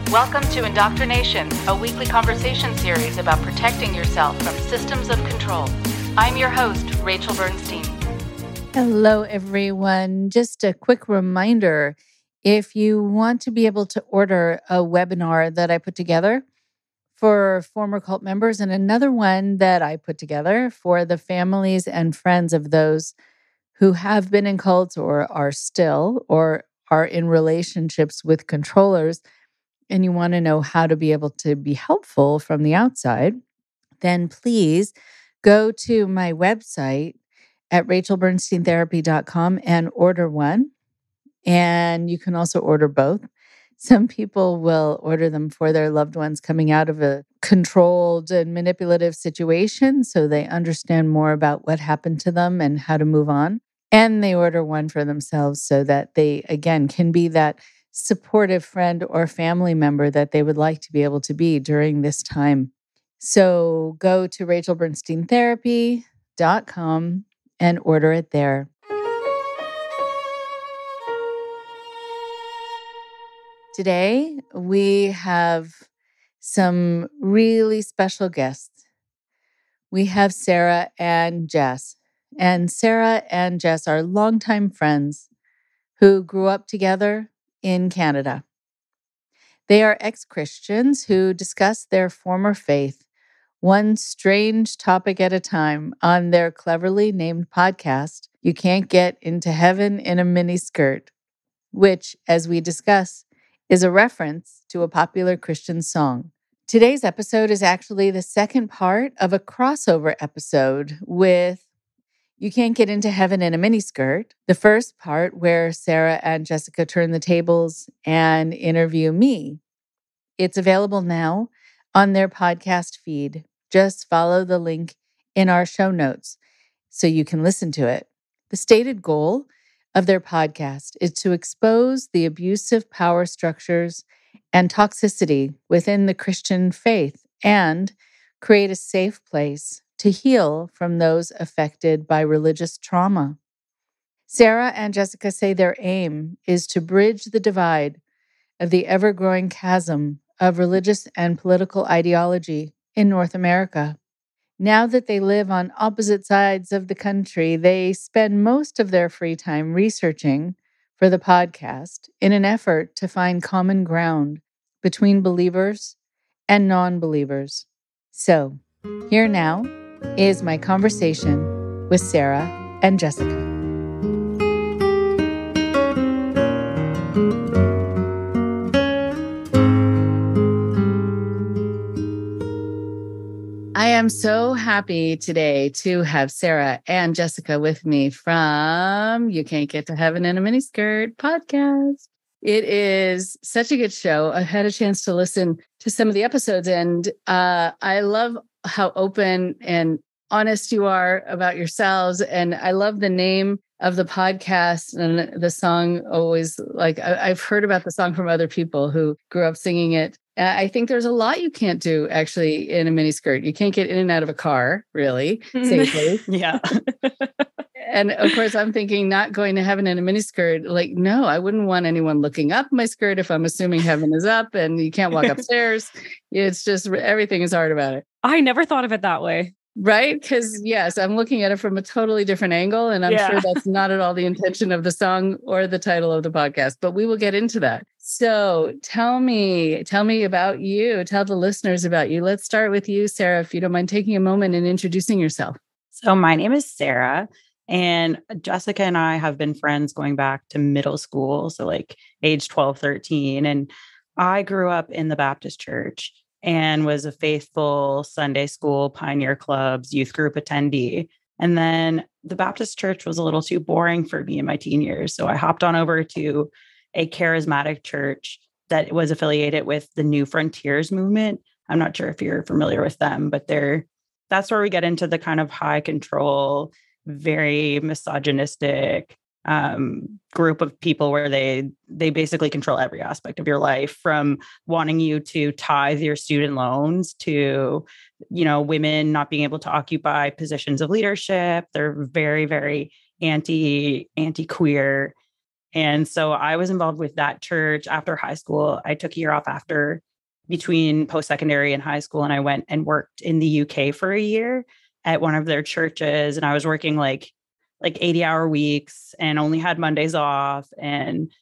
Welcome to Indoctrination, a weekly conversation series about protecting yourself from systems of control. I'm your host, Rachel Bernstein. Hello, everyone. Just a quick reminder, if you want to be able to order a webinar that I put together for former cult members and another one that I put together for the families and friends of those who have been in cults or are still or are in relationships with controllers, and you want to know how to be able to be helpful from the outside, then please go to my website at rachelbernsteintherapy.com and order one. And you can also order both. Some people will order them for their loved ones coming out of a controlled and manipulative situation so they understand more about what happened to them and how to move on. And they order one for themselves so that they, again, can be that supportive friend or family member that they would like to be able to be during this time. So go to rachelbernsteintherapy.com and order it there. Today, we have some really special guests. We have Sarah and Jess. And Sarah and Jess are longtime friends who grew up together in Canada. They are ex-Christians who discuss their former faith, one strange topic at a time, on their cleverly named podcast, You Can't Get Into Heaven in a Miniskirt, which, as we discuss, is a reference to a popular Christian song. Today's episode is actually the second part of a crossover episode with You Can't Get Into Heaven in a Miniskirt, the first part where Sarah and Jessica turn the tables and interview me. It's available now on their podcast feed. Just follow the link in our show notes so you can listen to it. The stated goal of their podcast is to expose the abusive power structures and toxicity within the Christian faith and create a safe place to heal from those affected by religious trauma. Sarah and Jessica say their aim is to bridge the divide of the ever-growing chasm of religious and political ideology in North America. Now that they live on opposite sides of the country, they spend most of their free time researching for the podcast in an effort to find common ground between believers and non-believers. So, here now is my conversation with Sarah and Jessica. I am so happy today to have Sarah and Jessica with me from You Can't Get to Heaven in a Miniskirt podcast. It is such a good show. I had a chance to listen to some of the episodes, and I love how open and honest you are about yourselves. And I love the name of the podcast and the song. Always, like, I've heard about the song from other people who grew up singing it. I think there's a lot you can't do actually in a miniskirt. You can't get in and out of a car really safely. Yeah. And of course, I'm thinking not going to heaven in a miniskirt. Like, no, I wouldn't want anyone looking up my skirt if I'm assuming heaven is up and you can't walk upstairs. It's just everything is hard about it. I never thought of it that way. Right? Because yes, I'm looking at it from a totally different angle. And I'm sure that's not at all the intention of the song or the title of the podcast, but we will get into that. So tell me about you. Tell the listeners about you. Let's start with you, Sarah, if you don't mind taking a moment and introducing yourself. So my name is Sarah, and Jessica and I have been friends going back to middle school. So like age 12, 13. And I grew up in the Baptist church and was a faithful Sunday school, Pioneer Clubs, youth group attendee. And then the Baptist church was a little too boring for me in my teen years. So I hopped on over to a charismatic church that was affiliated with the New Frontiers movement. I'm not sure if you're familiar with them, but that's where we get into the kind of high control, very misogynistic group of people where they basically control every aspect of your life, from wanting you to tithe your student loans to, women not being able to occupy positions of leadership. They're very, very anti-queer. And so I was involved with that church after high school. I took a year off between post-secondary and high school. And I went and worked in the UK for a year at one of their churches. And I was working like 80-hour weeks and only had Mondays off. And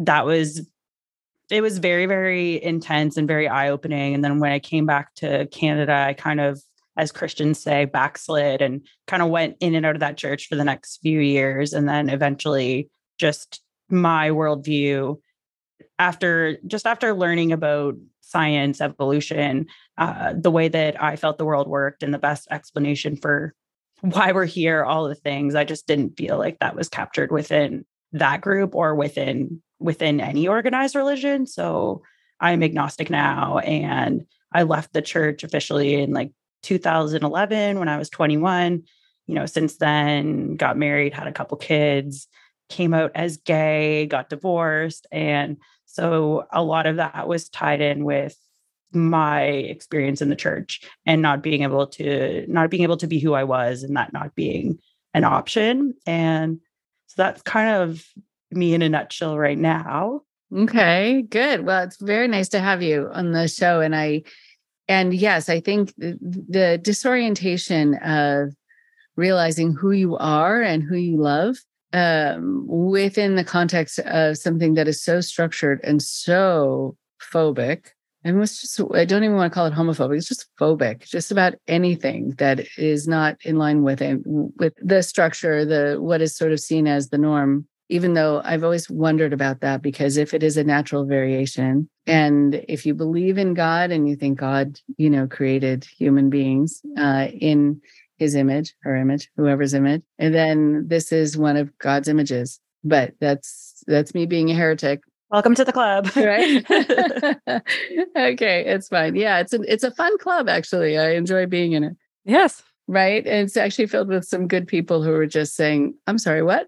it was very, very intense and very eye-opening. And then when I came back to Canada, I kind of, as Christians say, backslid and kind of went in and out of that church for the next few years. And then eventually just my worldview after learning about science, evolution, the way that I felt the world worked and the best explanation for why we're here, all the things, I just didn't feel like that was captured within that group or within any organized religion. So I'm agnostic now. And I left the church officially in like 2011 when I was 21. Since then, got married, had a couple kids, came out as gay, got divorced. And so a lot of that was tied in with my experience in the church and not being able to be who I was, and that not being an option. And so that's kind of me in a nutshell right now. Okay, good. Well, it's very nice to have you on the show. And yes, I think the disorientation of realizing who you are and who you love within the context of something that is so structured and so phobic. I don't even want to call it homophobic. It's just phobic, just about anything that is not in line with the structure, what is sort of seen as the norm, even though I've always wondered about that, because if it is a natural variation, and if you believe in God and you think God, created human beings in his image, her image, whoever's image, and then this is one of God's images. But that's me being a heretic. Welcome to the club. Right? Okay, it's fine. Yeah, it's a fun club, actually. I enjoy being in it. Yes. Right? And it's actually filled with some good people who are just saying, I'm sorry, what?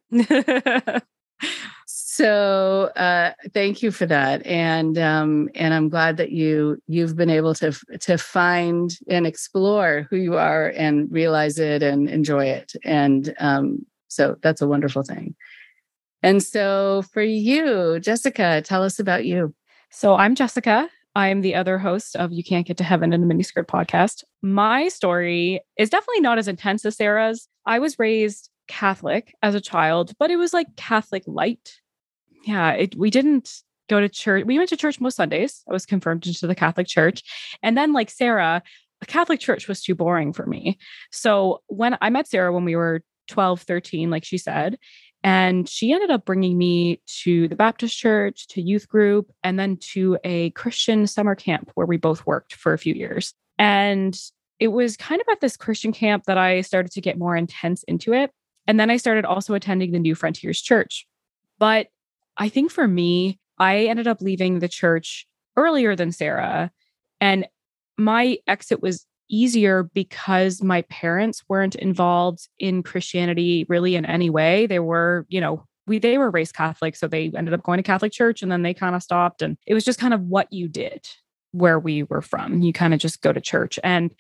So thank you for that. And I'm glad that you've been able to find and explore who you are and realize it and enjoy it. And so that's a wonderful thing. And so for you, Jessica, tell us about you. So I'm Jessica. I'm the other host of You Can't Get to Heaven in a Miniskirt podcast. My story is definitely not as intense as Sarah's. I was raised Catholic as a child, but it was like Catholic light. Yeah, we didn't go to church. We went to church most Sundays. I was confirmed into the Catholic Church. And then like Sarah, a Catholic church was too boring for me. So when I met Sarah when we were 12, 13, like she said, and she ended up bringing me to the Baptist church, to youth group, and then to a Christian summer camp where we both worked for a few years. And it was kind of at this Christian camp that I started to get more intense into it. And then I started also attending the New Frontiers Church. But I think for me, I ended up leaving the church earlier than Sarah. And my exit was easier because my parents weren't involved in Christianity really in any way. They were, they were raised Catholic. So they ended up going to Catholic church and then they kind of stopped. And it was just kind of what you did where we were from. You kind of just go to church. And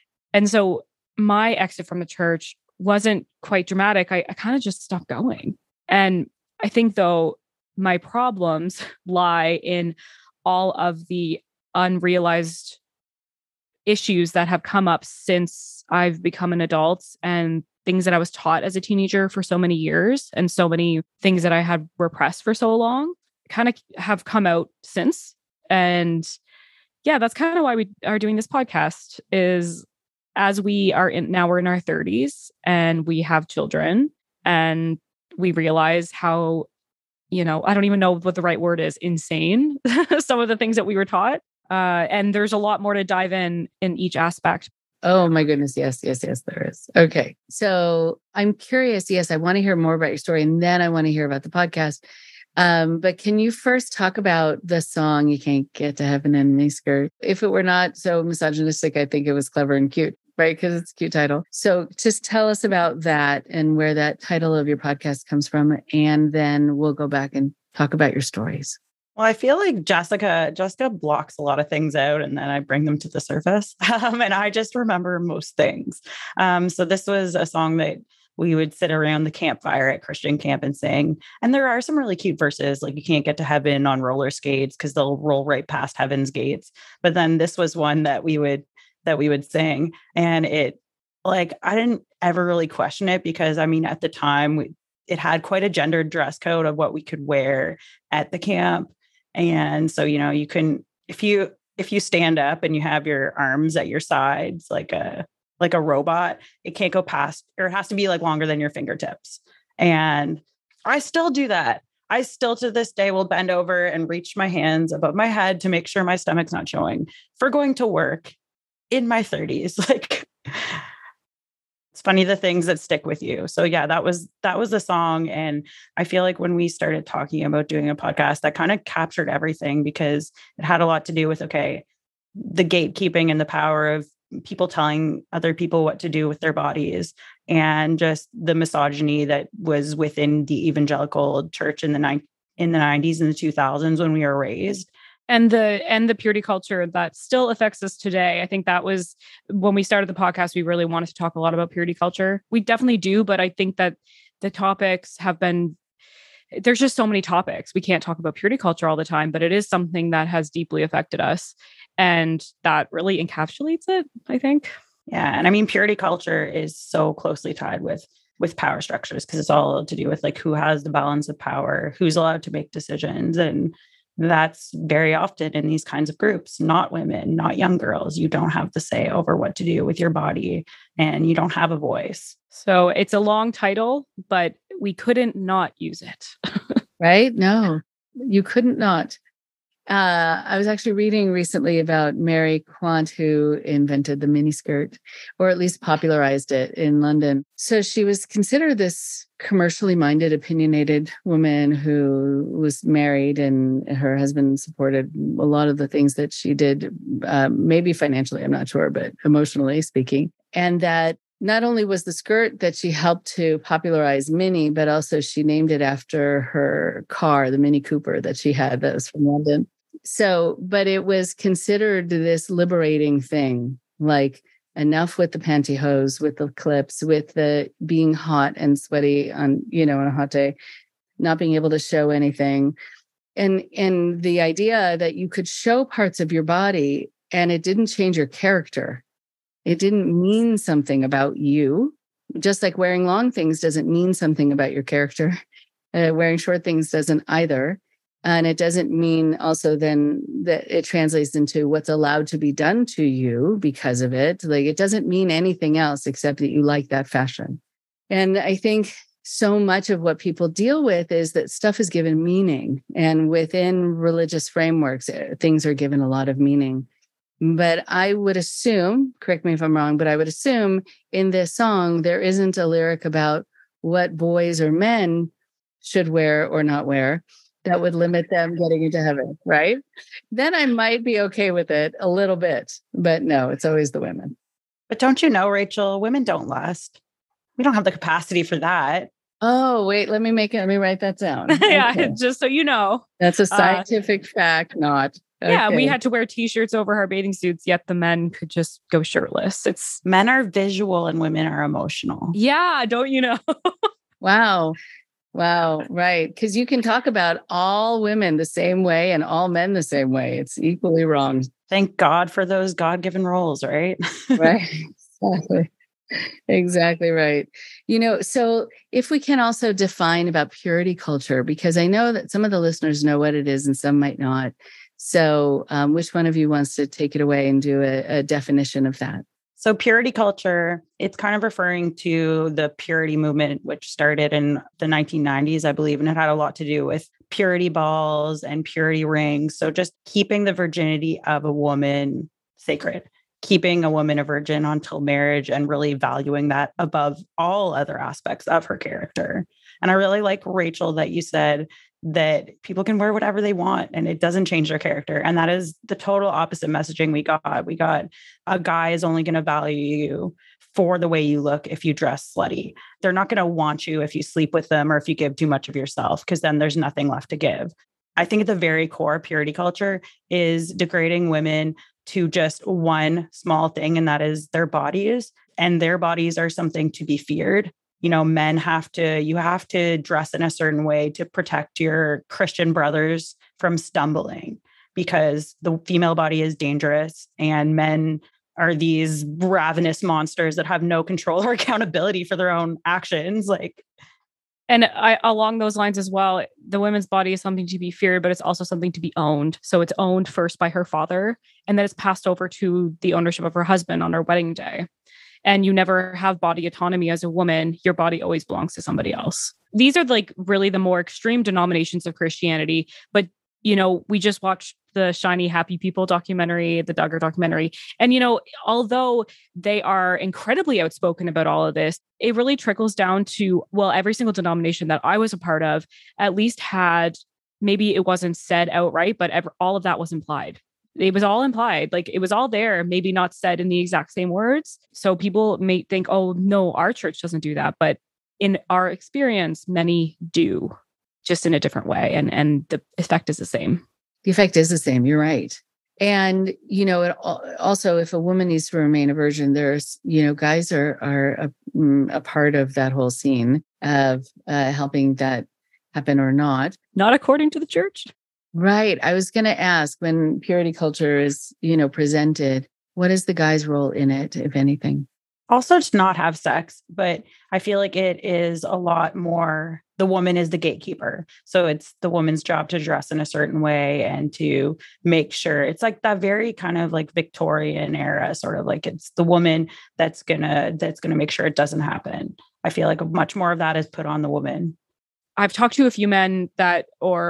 so my exit from the church wasn't quite dramatic. I kind of just stopped going. And I think though, my problems lie in all of the unrealized issues that have come up since I've become an adult and things that I was taught as a teenager for so many years and so many things that I had repressed for so long kind of have come out since. And yeah, that's kind of why we are doing this podcast is as we're in our 30s and we have children and we realize how, I don't even know what the right word is, insane, some of the things that we were taught. And there's a lot more to dive in each aspect. Oh my goodness. Yes, there is. Okay. So I'm curious. Yes, I want to hear more about your story and then I want to hear about the podcast. But can you first talk about the song, You Can't Get to Heaven in a Miniskirt? If it were not so misogynistic, I think it was clever and cute, right? Because it's a cute title. So just tell us about that and where that title of your podcast comes from. And then we'll go back and talk about your stories. Well, I feel like Jessica blocks a lot of things out and then I bring them to the surface. And I just remember most things. So this was a song that we would sit around the campfire at Christian camp and sing. And there are some really cute verses, like you can't get to heaven on roller skates because they'll roll right past heaven's gates. But then this was one that we would sing. And it, like, I didn't ever really question it because, I mean, at the time it had quite a gendered dress code of what we could wear at the camp. And so, you know, you can, if you stand up and you have your arms at your sides, like a robot, it can't go past, or it has to be like longer than your fingertips. And I still do that. I still to this day will bend over and reach my hands above my head to make sure my stomach's not showing for going to work in my 30s. Like, it's funny the things that stick with you. So yeah, that was the song. And I feel like when we started talking about doing a podcast, that kind of captured everything because it had a lot to do with, okay, the gatekeeping and the power of people telling other people what to do with their bodies, and just the misogyny that was within the evangelical church in the 90s and the 2000s when we were raised. And the purity culture that still affects us today. I think that was when we started the podcast, we really wanted to talk a lot about purity culture. We definitely do, but I think that the topics have been, there's just so many topics. We can't talk about purity culture all the time, but it is something that has deeply affected us. And that really encapsulates it, I think. Yeah. And I mean, purity culture is so closely tied with power structures because it's all to do with like who has the balance of power, who's allowed to make decisions. And that's very often in these kinds of groups, not women, not young girls. You don't have the say over what to do with your body and you don't have a voice. So it's a long title, but we couldn't not use it. Right? No, you couldn't not. I was actually reading recently about Mary Quant, who invented the miniskirt, or at least popularized it in London. So she was considered this commercially minded, opinionated woman who was married, and her husband supported a lot of the things that she did, maybe financially, I'm not sure, but emotionally speaking. And that not only was the skirt that she helped to popularize Mini, but also she named it after her car, the Mini Cooper that she had that was from London. So, but it was considered this liberating thing, like enough with the pantyhose, with the clips, with the being hot and sweaty on, on a hot day, not being able to show anything. And the idea that you could show parts of your body and it didn't change your character. It didn't mean something about you, just like wearing long things doesn't mean something about your character. Wearing short things doesn't either. And it doesn't mean also then that it translates into what's allowed to be done to you because of it. Like, it doesn't mean anything else except that you like that fashion. And I think so much of what people deal with is that stuff is given meaning. And within religious frameworks, things are given a lot of meaning. But I would assume, correct me if I'm wrong, but I would assume in this song, there isn't a lyric about what boys or men should wear or not wear that would limit them getting into heaven, right? Then I might be okay with it a little bit, but no, it's always the women. But don't you know, Rachel, women don't lust. We don't have the capacity for that. Oh, wait, let me write that down. Yeah, Okay. just so you know. That's a scientific fact, not. Okay. Yeah, we had to wear t-shirts over our bathing suits, yet the men could just go shirtless. It's men are visual and women are emotional. Yeah, don't you know? Wow, right. Because you can talk about all women the same way and all men the same way. It's equally wrong. Thank God for those God-given roles, right? Right. Exactly right. So if we can also define about purity culture, because I know that some of the listeners know what it is and some might not. So which one of you wants to take it away and do a definition of that? So purity culture, it's kind of referring to the purity movement, which started in the 1990s, I believe, and it had a lot to do with purity balls and purity rings. So just keeping the virginity of a woman sacred, keeping a woman a virgin until marriage and really valuing that above all other aspects of her character. And I really like, Rachel, that you said that people can wear whatever they want and it doesn't change their character. And that is the total opposite messaging we got. We got a guy is only going to value you for the way you look if you dress slutty. They're not going to want you if you sleep with them or if you give too much of yourself, because then there's nothing left to give. I think at the very core, purity culture is degrading women to just one small thing, and that is their bodies. And their bodies are something to be feared. men you have to dress in a certain way to protect your Christian brothers from stumbling, because the female body is dangerous and men are these ravenous monsters that have no control or accountability for their own actions. And along those lines as well, the women's body is something to be feared, but it's also something to be owned. So it's owned first by her father, and then it's passed over to the ownership of her husband on her wedding day. And you never have body autonomy as a woman. Your body always belongs to somebody else. These are really the more extreme denominations of Christianity. But, we just watched the Shiny Happy People documentary, the Duggar documentary. And, although they are incredibly outspoken about all of this, it really trickles down to, every single denomination that I was a part of at least had, maybe it wasn't said outright, but all of that was implied. It was all implied. It was all there, maybe not said in the exact same words. So people may think, oh, no, our church doesn't do that. But in our experience, many do, just in a different way. And the effect is the same. The effect is the same. You're right. And, also, if a woman needs to remain a virgin, there's, guys are a part of that whole scene of helping that happen or not. Not according to the church. Right. I was going to ask, when purity culture is, presented, what is the guy's role in it, if anything? Also to not have sex, but I feel like it is a lot more, the woman is the gatekeeper. So it's the woman's job to dress in a certain way and to make sure it's that very kind of Victorian era, sort of it's the woman that's gonna make sure it doesn't happen. I feel like much more of that is put on the woman. I've talked to a few men that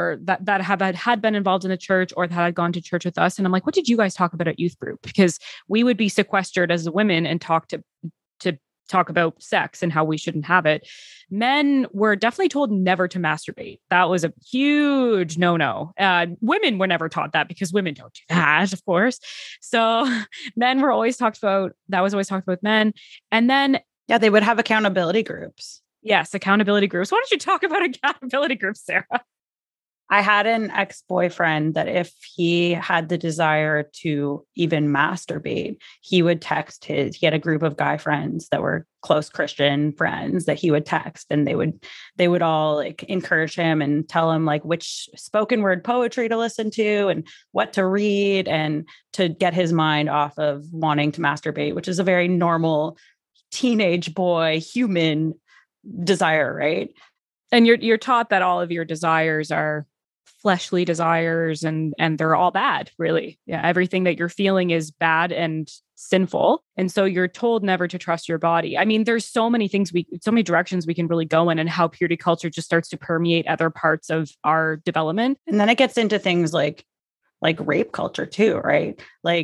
had been involved in the church or that had gone to church with us. And I'm like, what did you guys talk about at youth group? Because we would be sequestered as women and talk about sex and how we shouldn't have it. Men were definitely told never to masturbate. That was a huge no-no. Women were never taught that because women don't do that, of course. So men were always talked about. That was always talked about with men. And then, they would have accountability groups. Yes, accountability groups. Why don't you talk about accountability groups, Sarah? I had an ex-boyfriend that if he had the desire to even masturbate, he would he had a group of guy friends that were close Christian friends that he would text, and they would all encourage him and tell him which spoken word poetry to listen to and what to read, and to get his mind off of wanting to masturbate, which is a very normal teenage boy human desire, right? And you're taught that all of your desires are fleshly desires and they're all bad, really. Yeah, everything that you're feeling is bad and sinful. And so you're told never to trust your body. I mean, there's so many directions we can really go in, and how purity culture just starts to permeate other parts of our development. And then it gets into things like rape culture too, right?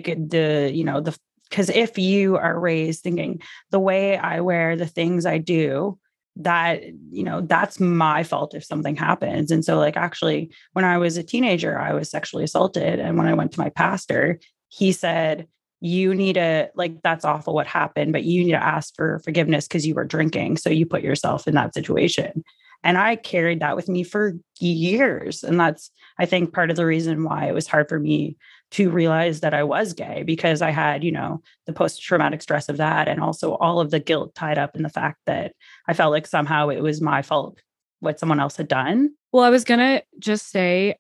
Because if you are raised thinking the way I wear, the things I do, that, that's my fault if something happens. And so actually, when I was a teenager, I was sexually assaulted. And when I went to my pastor, he said, you need to, that's awful what happened, but you need to ask for forgiveness because you were drinking. So you put yourself in that situation. And I carried that with me for years. And that's, I think, part of the reason why it was hard for me to realize that I was gay, because I had, the post-traumatic stress of that. And also all of the guilt tied up in the fact that I felt like somehow it was my fault what someone else had done. Well, I was going to just say,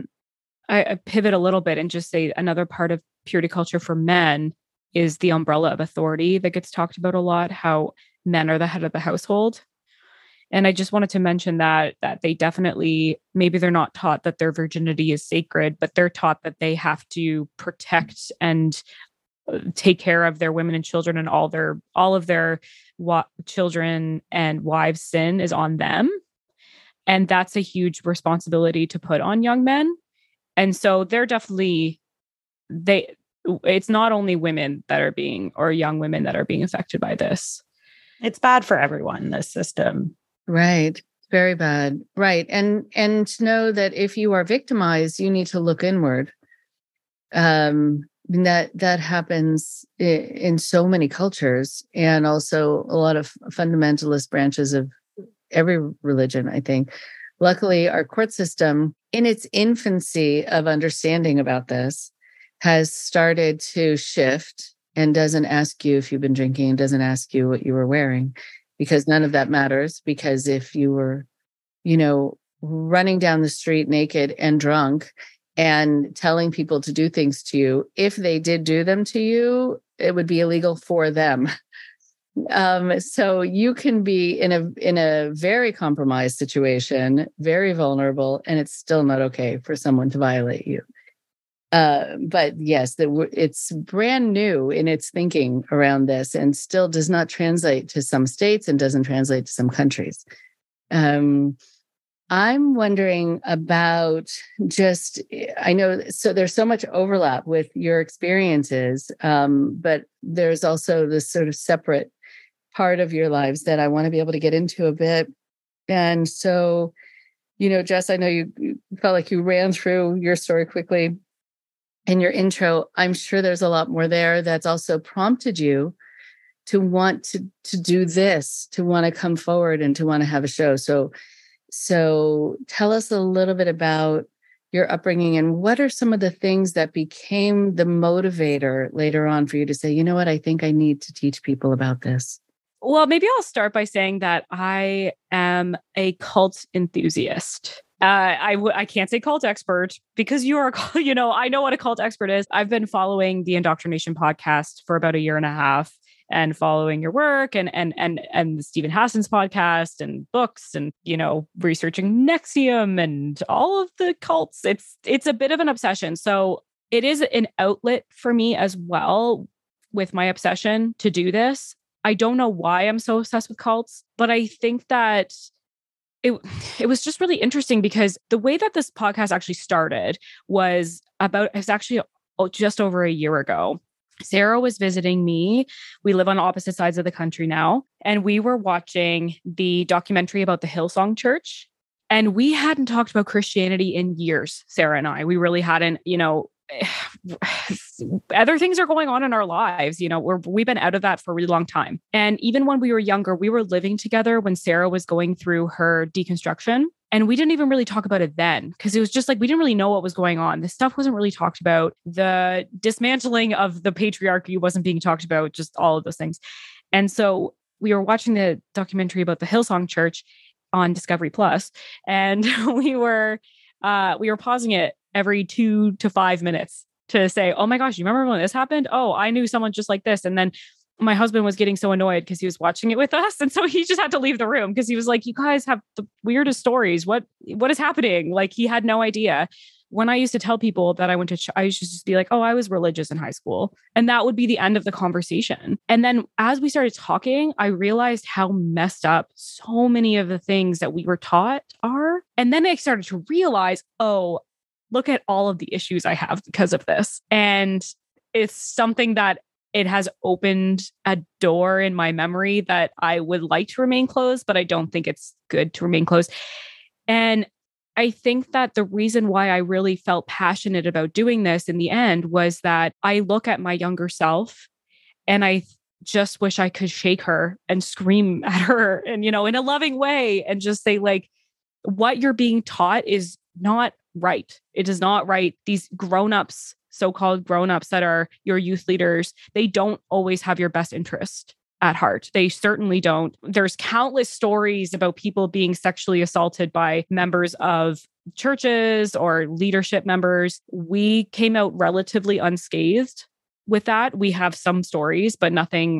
I pivot a little bit and just say another part of purity culture for men is the umbrella of authority that gets talked about a lot, how men are the head of the household. And I just wanted to mention that they definitely, maybe they're not taught that their virginity is sacred, but they're taught that they have to protect and take care of their women and children, and all of their children and wives' sin is on them. And that's a huge responsibility to put on young men. And so they're definitely, it's not only women that are or young women that are being affected by this. It's bad for everyone, this system. Right. Very bad. Right. And to know that if you are victimized, you need to look inward. That happens in so many cultures, and also a lot of fundamentalist branches of every religion, I think. Luckily, our court system, in its infancy of understanding about this, has started to shift and doesn't ask you if you've been drinking, and doesn't ask you what you were wearing. because none of that matters. Because if you were, running down the street naked and drunk and telling people to do things to you, if they did do them to you, it would be illegal for them. So you can be in a very compromised situation, very vulnerable, and it's still not okay for someone to violate you. But yes, it's brand new in its thinking around this, and still does not translate to some states and doesn't translate to some countries. I'm wondering about I know, so there's so much overlap with your experiences, but there's also this sort of separate part of your lives that I want to be able to get into a bit. And so, Jess, I know you felt like you ran through your story quickly in your intro. I'm sure there's a lot more there that's also prompted you to want to do this, to want to come forward and to want to have a show. So tell us a little bit about your upbringing and what are some of the things that became the motivator later on for you to say, you know what, I think I need to teach people about this. Well, maybe I'll start by saying that I am a cult enthusiast. I can't say cult expert because I know what a cult expert is. I've been following the Indoctrination podcast for about a year and a half, and following your work and Stephen Hassan's podcast and books and, researching NXIVM and all of the cults. It's a bit of an obsession. So it is an outlet for me as well with my obsession to do this. I don't know why I'm so obsessed with cults, but I think that it was just really interesting because the way that this podcast actually started was actually just over a year ago. Sarah was visiting me. We live on opposite sides of the country now. And we were watching the documentary about the Hillsong Church. And we hadn't talked about Christianity in years, Sarah and I. We really hadn't, other things are going on in our lives. We've been out of that for a really long time. And even when we were younger, we were living together when Sarah was going through her deconstruction. And we didn't even really talk about it then because it was just like, we didn't really know what was going on. This stuff wasn't really talked about. The dismantling of the patriarchy wasn't being talked about, just all of those things. And so we were watching the documentary about the Hillsong Church on Discovery Plus, and we were pausing it every 2 to 5 minutes to say, oh my gosh, you remember when this happened? Oh, I knew someone just like this. And then my husband was getting so annoyed because he was watching it with us. And so he just had to leave the room because he was like, you guys have the weirdest stories. What is happening? Like, he had no idea. When I used to tell people that I went to, I used to just be like, oh, I was religious in high school. And that would be the end of the conversation. And then as we started talking, I realized how messed up so many of the things that we were taught are. And then I started to realize, oh, look at all of the issues I have because of this. And it's something that it has opened a door in my memory that I would like to remain closed, but I don't think it's good to remain closed. And I think that the reason why I really felt passionate about doing this in the end was that I look at my younger self and I just wish I could shake her and scream at her and, in a loving way and just say, like, what you're being taught is not right. It is not right. These grown-ups, so-called grown-ups that are your youth leaders, they don't always have your best interest at heart. They certainly don't. There's countless stories about people being sexually assaulted by members of churches or leadership members. We came out relatively unscathed with that. We have some stories, but nothing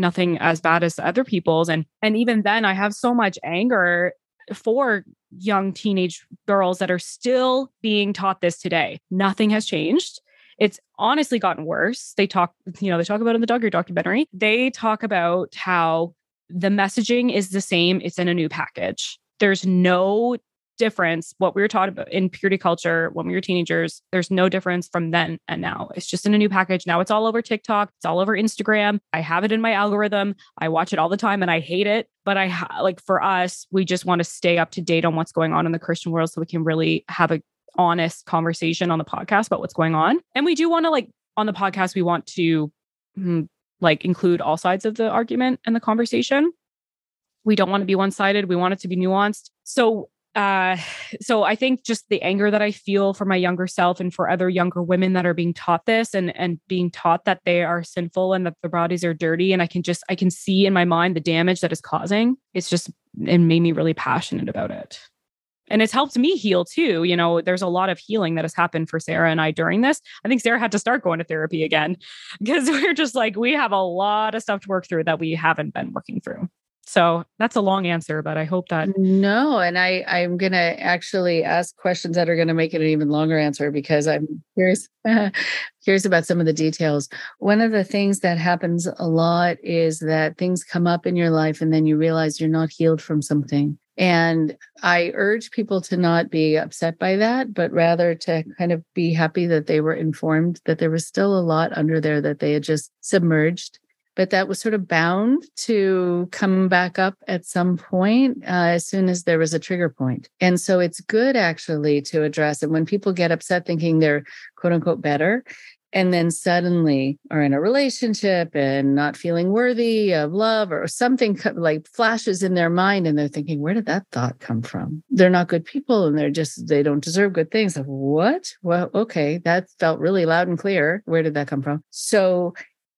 as bad as other people's. And even then, I have so much anger for young teenage girls that are still being taught this today. Nothing has changed. It's honestly gotten worse. They talk about it in the Duggar documentary. They talk about how the messaging is the same. It's in a new package. There's no difference. What we were taught about in purity culture when we were teenagers, there's no difference from then and now. It's just in a new package. Now it's all over TikTok. It's all over Instagram. I have it in my algorithm. I watch it all the time and I hate it. But for us, we just want to stay up to date on what's going on in the Christian world so we can really have a honest conversation on the podcast about what's going on. And we do want to, on the podcast, we want to include all sides of the argument and the conversation. We don't want to be one-sided. We want it to be nuanced. So So I think just the anger that I feel for my younger self and for other younger women that are being taught this and being taught that they are sinful and that their bodies are dirty. And I can see in my mind the damage that is causing. It made me really passionate about it. And it's helped me heal too. You know, there's a lot of healing that has happened for Sarah and I during this. I think Sarah had to start going to therapy again because we're just like, we have a lot of stuff to work through that we haven't been working through. So that's a long answer, but I hope that. No, and I'm going to actually ask questions that are going to make it an even longer answer because I'm curious, curious about some of the details. One of the things that happens a lot is that things come up in your life and then you realize you're not healed from something. And I urge people to not be upset by that, but rather to kind of be happy that they were informed that there was still a lot under there that they had just submerged. But that was sort of bound to come back up at some point as soon as there was a trigger point. And so it's good actually to address it when people get upset thinking they're quote unquote better, and then suddenly are in a relationship and not feeling worthy of love or something like flashes in their mind. And they're thinking, where did that thought come from? They're not good people and they don't deserve good things. Like, what? Well, okay, that felt really loud and clear. Where did that come from? So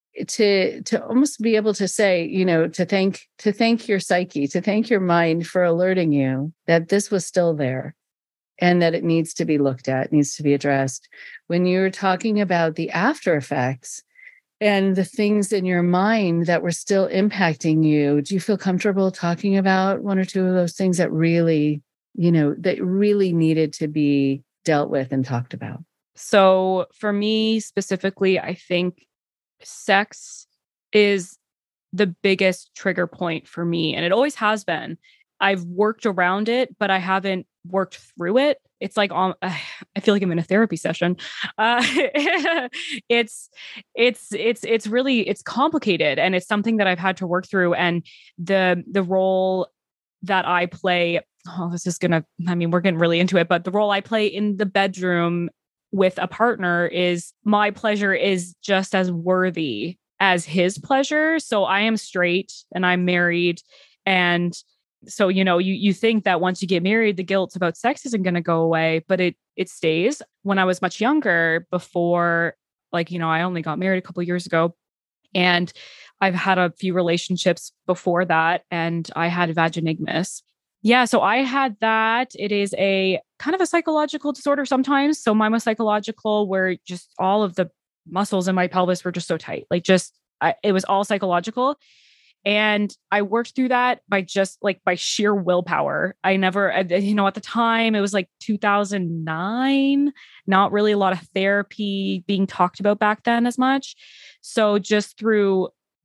to almost be able to say, you know, to thank your psyche, to thank your mind for alerting you that this was still there and that it needs to be looked at, needs to be addressed. When you're talking about the after effects and the things in your mind that were still impacting you, do you feel comfortable talking about one or two of those things that really, you know, that really needed to be dealt with and talked about? So for me specifically, I think sex is the biggest trigger point for me. And it always has been. I've worked around it, but I haven't worked through it. It's like, I feel like I'm in a therapy session. It's complicated and it's something that I've had to work through. And the role that I play, we're getting really into it, but the role I play in the bedroom with a partner is my pleasure is just as worthy as his pleasure. So I am straight and I'm married. And so, you know, you think that once you get married, the guilt about sex isn't going to go away, but it stays. When I was much younger, before, like, you know, I only got married a couple of years ago and I've had a few relationships before that and I had vaginigmus. Yeah, so I had that. It is a kind of a psychological disorder sometimes. So mine was psychological where just all of the muscles in my pelvis were just so tight. Like it was all psychological. And I worked through that by sheer willpower. I never, you know, at the time it was like 2009, not really a lot of therapy being talked about back then as much. So just through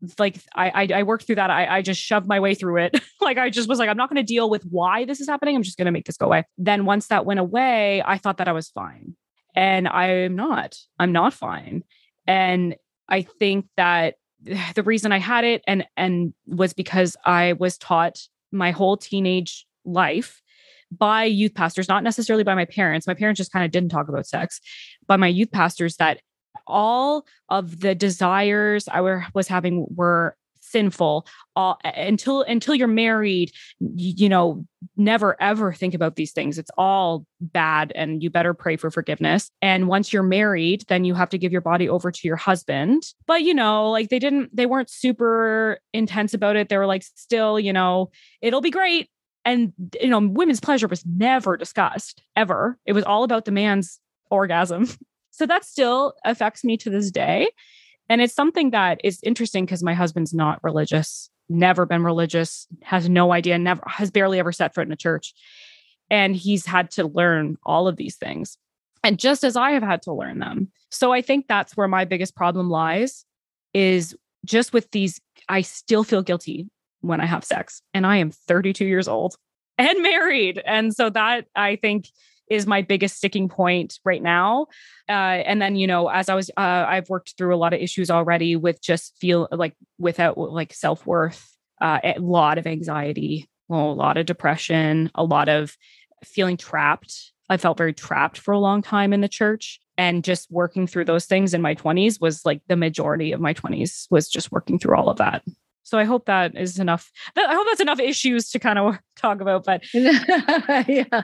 I worked through that. I just shoved my way through it. Like I just was like, I'm not going to deal with why this is happening. I'm just going to make this go away. Then once that went away, I thought that I was fine. And I'm not fine. And I think that the reason I had it and was because I was taught my whole teenage life by youth pastors, not necessarily by my parents. My parents just kind of didn't talk about sex, by my youth pastors, that all of the desires I was having were sinful. Until you're married, you know, never ever think about these things. It's all bad and you better pray for forgiveness. And once you're married, then you have to give your body over to your husband. But, you know, like they weren't super intense about it. They were like, still, you know, it'll be great. And, you know, women's pleasure was never discussed ever. It was all about the man's orgasm. So that still affects me to this day. And it's something that is interesting because my husband's not religious, never been religious, has no idea, has barely ever set foot in a church. And he's had to learn all of these things. And just as I have had to learn them. So I think that's where my biggest problem lies, is just with these, I still feel guilty when I have sex. And I am 32 years old and married. And so that, I think, is my biggest sticking point right now. And then, you know, as I've worked through a lot of issues already with just feel like without like self-worth, a lot of anxiety, a lot of depression, a lot of feeling trapped. I felt very trapped for a long time in the church, and just working through those things in my 20s was like the majority of my 20s was just working through all of that. So I hope that is enough. I hope that's enough issues to kind of talk about. But yeah.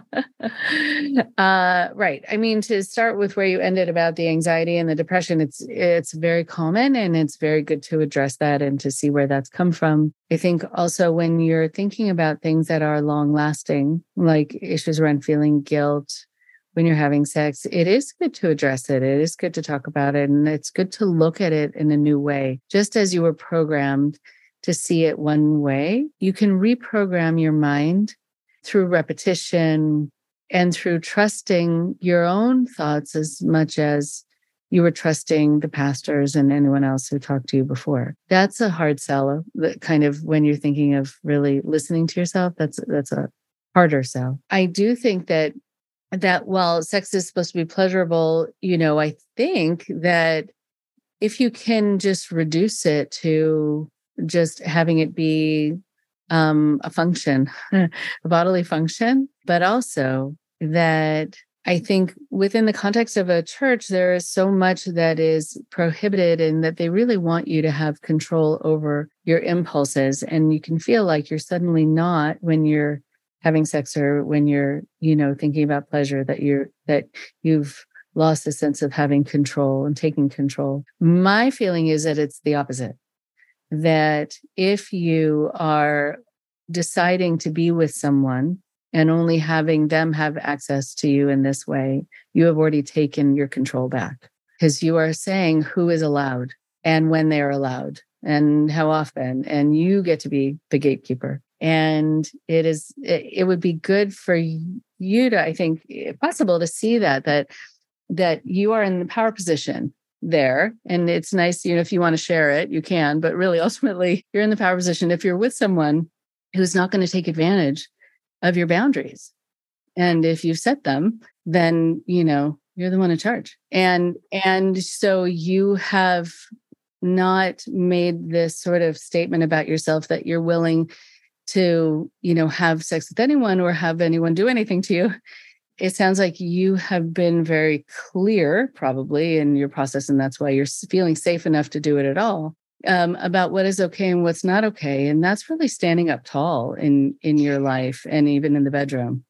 Right. I mean, to start with where you ended about the anxiety and the depression, it's very common, and it's very good to address that and to see where that's come from. I think also when you're thinking about things that are long lasting, like issues around feeling guilt when you're having sex, it is good to address it. It is good to talk about it. And it's good to look at it in a new way. Just as you were programmed to see it one way, you can reprogram your mind through repetition and through trusting your own thoughts as much as you were trusting the pastors and anyone else who talked to you before. That's a hard sell. That kind of, when you're thinking of really listening to yourself, that's a harder sell. I do think that while sex is supposed to be pleasurable, I think that if you can just reduce it to just having it be a function, a bodily function, but also that I think within the context of a church, there is so much that is prohibited, and that they really want you to have control over your impulses. And you can feel like you're suddenly not when you're having sex, or when you're, thinking about pleasure, that you've lost the sense of having control and taking control. My feeling is that it's the opposite. That if you are deciding to be with someone and only having them have access to you in this way, you have already taken your control back, because you are saying who is allowed and when they are allowed and how often, and you get to be the gatekeeper. And it would be good for you to, I think, if possible, to see that you are in the power position there. And it's nice, if you want to share it, you can, but really ultimately you're in the power position if you're with someone who's not going to take advantage of your boundaries. And if you've set them, then, you're the one in charge. And so you have not made this sort of statement about yourself that you're willing to, have sex with anyone or have anyone do anything to you. It sounds like you have been very clear, probably, in your process, and that's why you're feeling safe enough to do it at all, about what is okay and what's not okay. And that's really standing up tall in your life and even in the bedroom.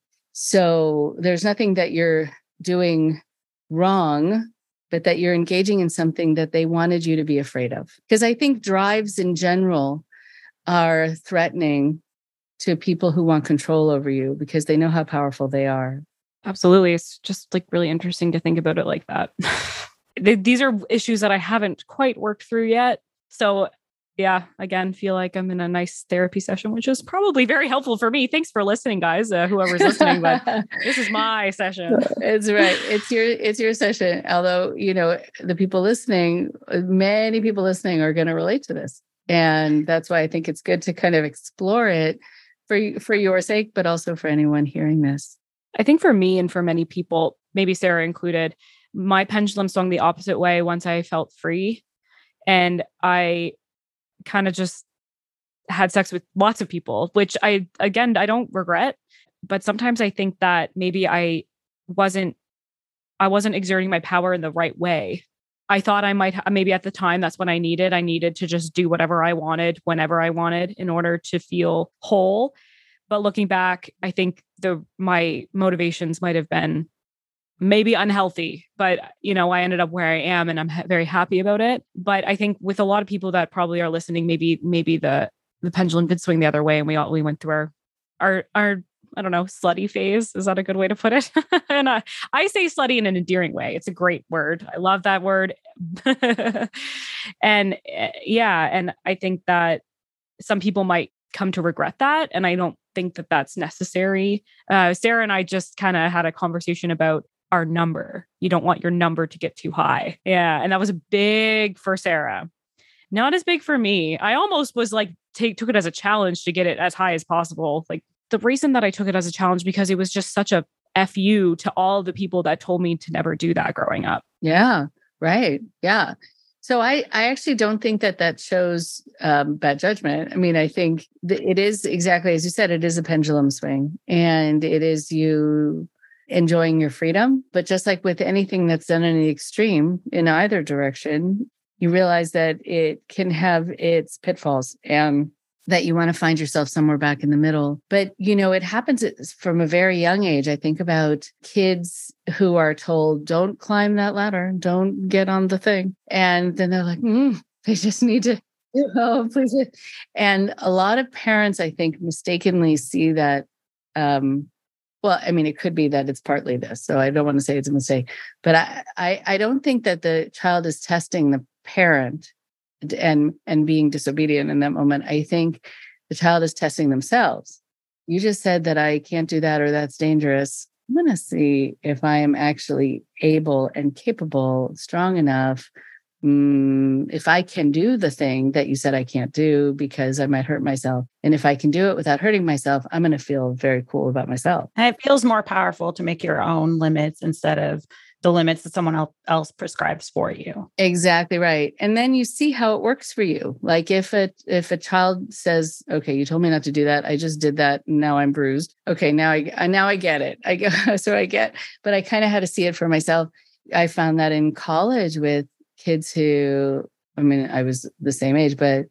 So there's nothing that you're doing wrong, but that you're engaging in something that they wanted you to be afraid of. Because I think drives in general are threatening to people who want control over you, because they know how powerful they are. Absolutely. It's just like really interesting to think about it like that. These are issues that I haven't quite worked through yet. So yeah, again, feel like I'm in a nice therapy session, which is probably very helpful for me. Thanks for listening, guys, whoever's listening, but this is my session. It's right. It's your session. Although, the people listening, many people listening are going to relate to this. And that's why I think it's good to kind of explore it for your sake, but also for anyone hearing this. I think for me and for many people, maybe Sarah included, my pendulum swung the opposite way once I felt free. And I kind of just had sex with lots of people, which I don't regret. But sometimes I think that maybe I wasn't exerting my power in the right way. I thought I might, maybe at the time, that's what I needed. I needed to just do whatever I wanted, whenever I wanted, in order to feel whole. But looking back, I think my motivations might have been maybe unhealthy, but I ended up where I am, and I'm very happy about it. But I think with a lot of people that probably are listening, maybe the pendulum did swing the other way, and we went through our I don't know, slutty phase. Is that a good way to put it? And I say slutty in an endearing way. It's a great word. I love that word. And and I think that some people might come to regret that. And I don't think that that's necessary. Sarah and I just kind of had a conversation about our number. You don't want your number to get too high. Yeah. And that was big for Sarah. Not as big for me. I almost was like, took it as a challenge to get it as high as possible. Like, the reason that I took it as a challenge, because it was just such a FU to all the people that told me to never do that growing up. Yeah. Right. Yeah. So I actually don't think that shows bad judgment. I mean, I think it is exactly as you said, it is a pendulum swing, and it is you enjoying your freedom. But just like with anything that's done in the extreme in either direction, you realize that it can have its pitfalls and that you want to find yourself somewhere back in the middle. But, it happens from a very young age. I think about kids who are told, don't climb that ladder, don't get on the thing. And then they're like, they just need to, please. And a lot of parents, I think, mistakenly see that. It could be that it's partly this. So I don't want to say it's a mistake, but I don't think that the child is testing the parent and being disobedient in that moment. I think the child is testing themselves. You just said that I can't do that or that's dangerous. I'm going to see if I am actually able and capable, strong enough. If I can do the thing that you said I can't do because I might hurt myself. And if I can do it without hurting myself, I'm going to feel very cool about myself. And it feels more powerful to make your own limits instead of the limits that someone else prescribes for you. Exactly right. And then you see how it works for you. Like if a child says, okay, you told me not to do that. I just did that. And now I'm bruised. Okay. Now I get it. But I kind of had to see it for myself. I found that in college with kids who, I was the same age, but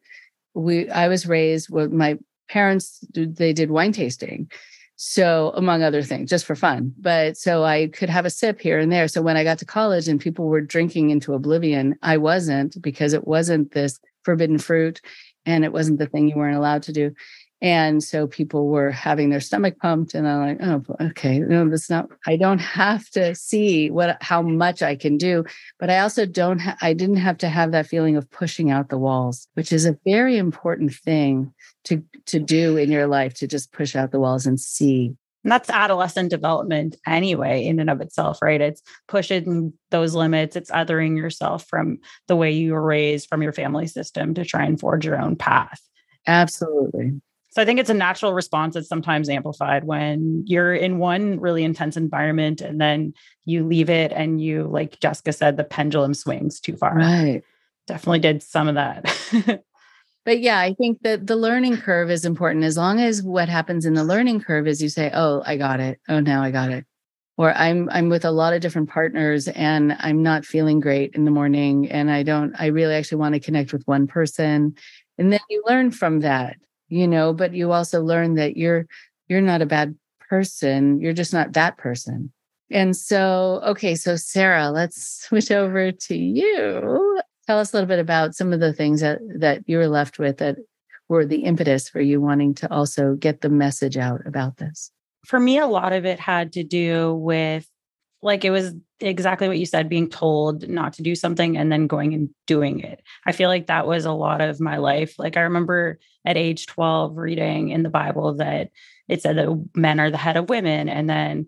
I was raised with my parents, they did wine tasting. So among other things, just for fun. But so I could have a sip here and there. So when I got to college and people were drinking into oblivion, I wasn't, because it wasn't this forbidden fruit and it wasn't the thing you weren't allowed to do. And so people were having their stomach pumped and I'm like, oh, okay, no, that's not, I don't have to see how much I can do, but I also I didn't have to have that feeling of pushing out the walls, which is a very important thing to do in your life, to just push out the walls and see. And that's adolescent development anyway, in and of itself, right? It's pushing those limits. It's othering yourself from the way you were raised, from your family system, to try and forge your own path. Absolutely. So I think it's a natural response that's sometimes amplified when you're in one really intense environment and then you leave it and you, like Jessica said, the pendulum swings too far. Right. Definitely did some of that. But yeah, I think that the learning curve is important. As long as what happens in the learning curve is you say, oh, I got it. Oh, now I got it. Or I'm with a lot of different partners and I'm not feeling great in the morning. And I really actually want to connect with one person. And then you learn from that, but you also learn that you're not a bad person. You're just not that person. And so, okay, so Sarah, let's switch over to you. Tell us a little bit about some of the things that you were left with that were the impetus for you wanting to also get the message out about this. For me, a lot of it had to do with, like, it was exactly what you said, being told not to do something and then going and doing it. I feel like that was a lot of my life. Like, I remember at age 12 reading in the Bible that it said that men are the head of women. And then,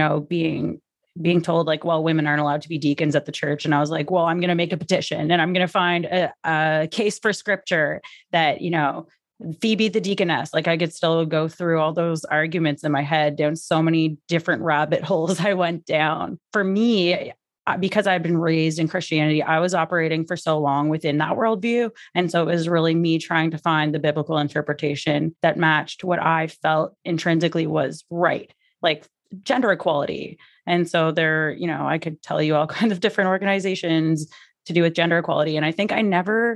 being told, like, well, women aren't allowed to be deacons at the church. And I was like, well, I'm going to make a petition and I'm going to find a case for scripture that, Phoebe the deaconess. Like, I could still go through all those arguments in my head down so many different rabbit holes I went down. For me, because I'd been raised in Christianity, I was operating for so long within that worldview. And so it was really me trying to find the biblical interpretation that matched what I felt intrinsically was right, like gender equality. And so there, I could tell you all kinds of different organizations to do with gender equality. And I think I never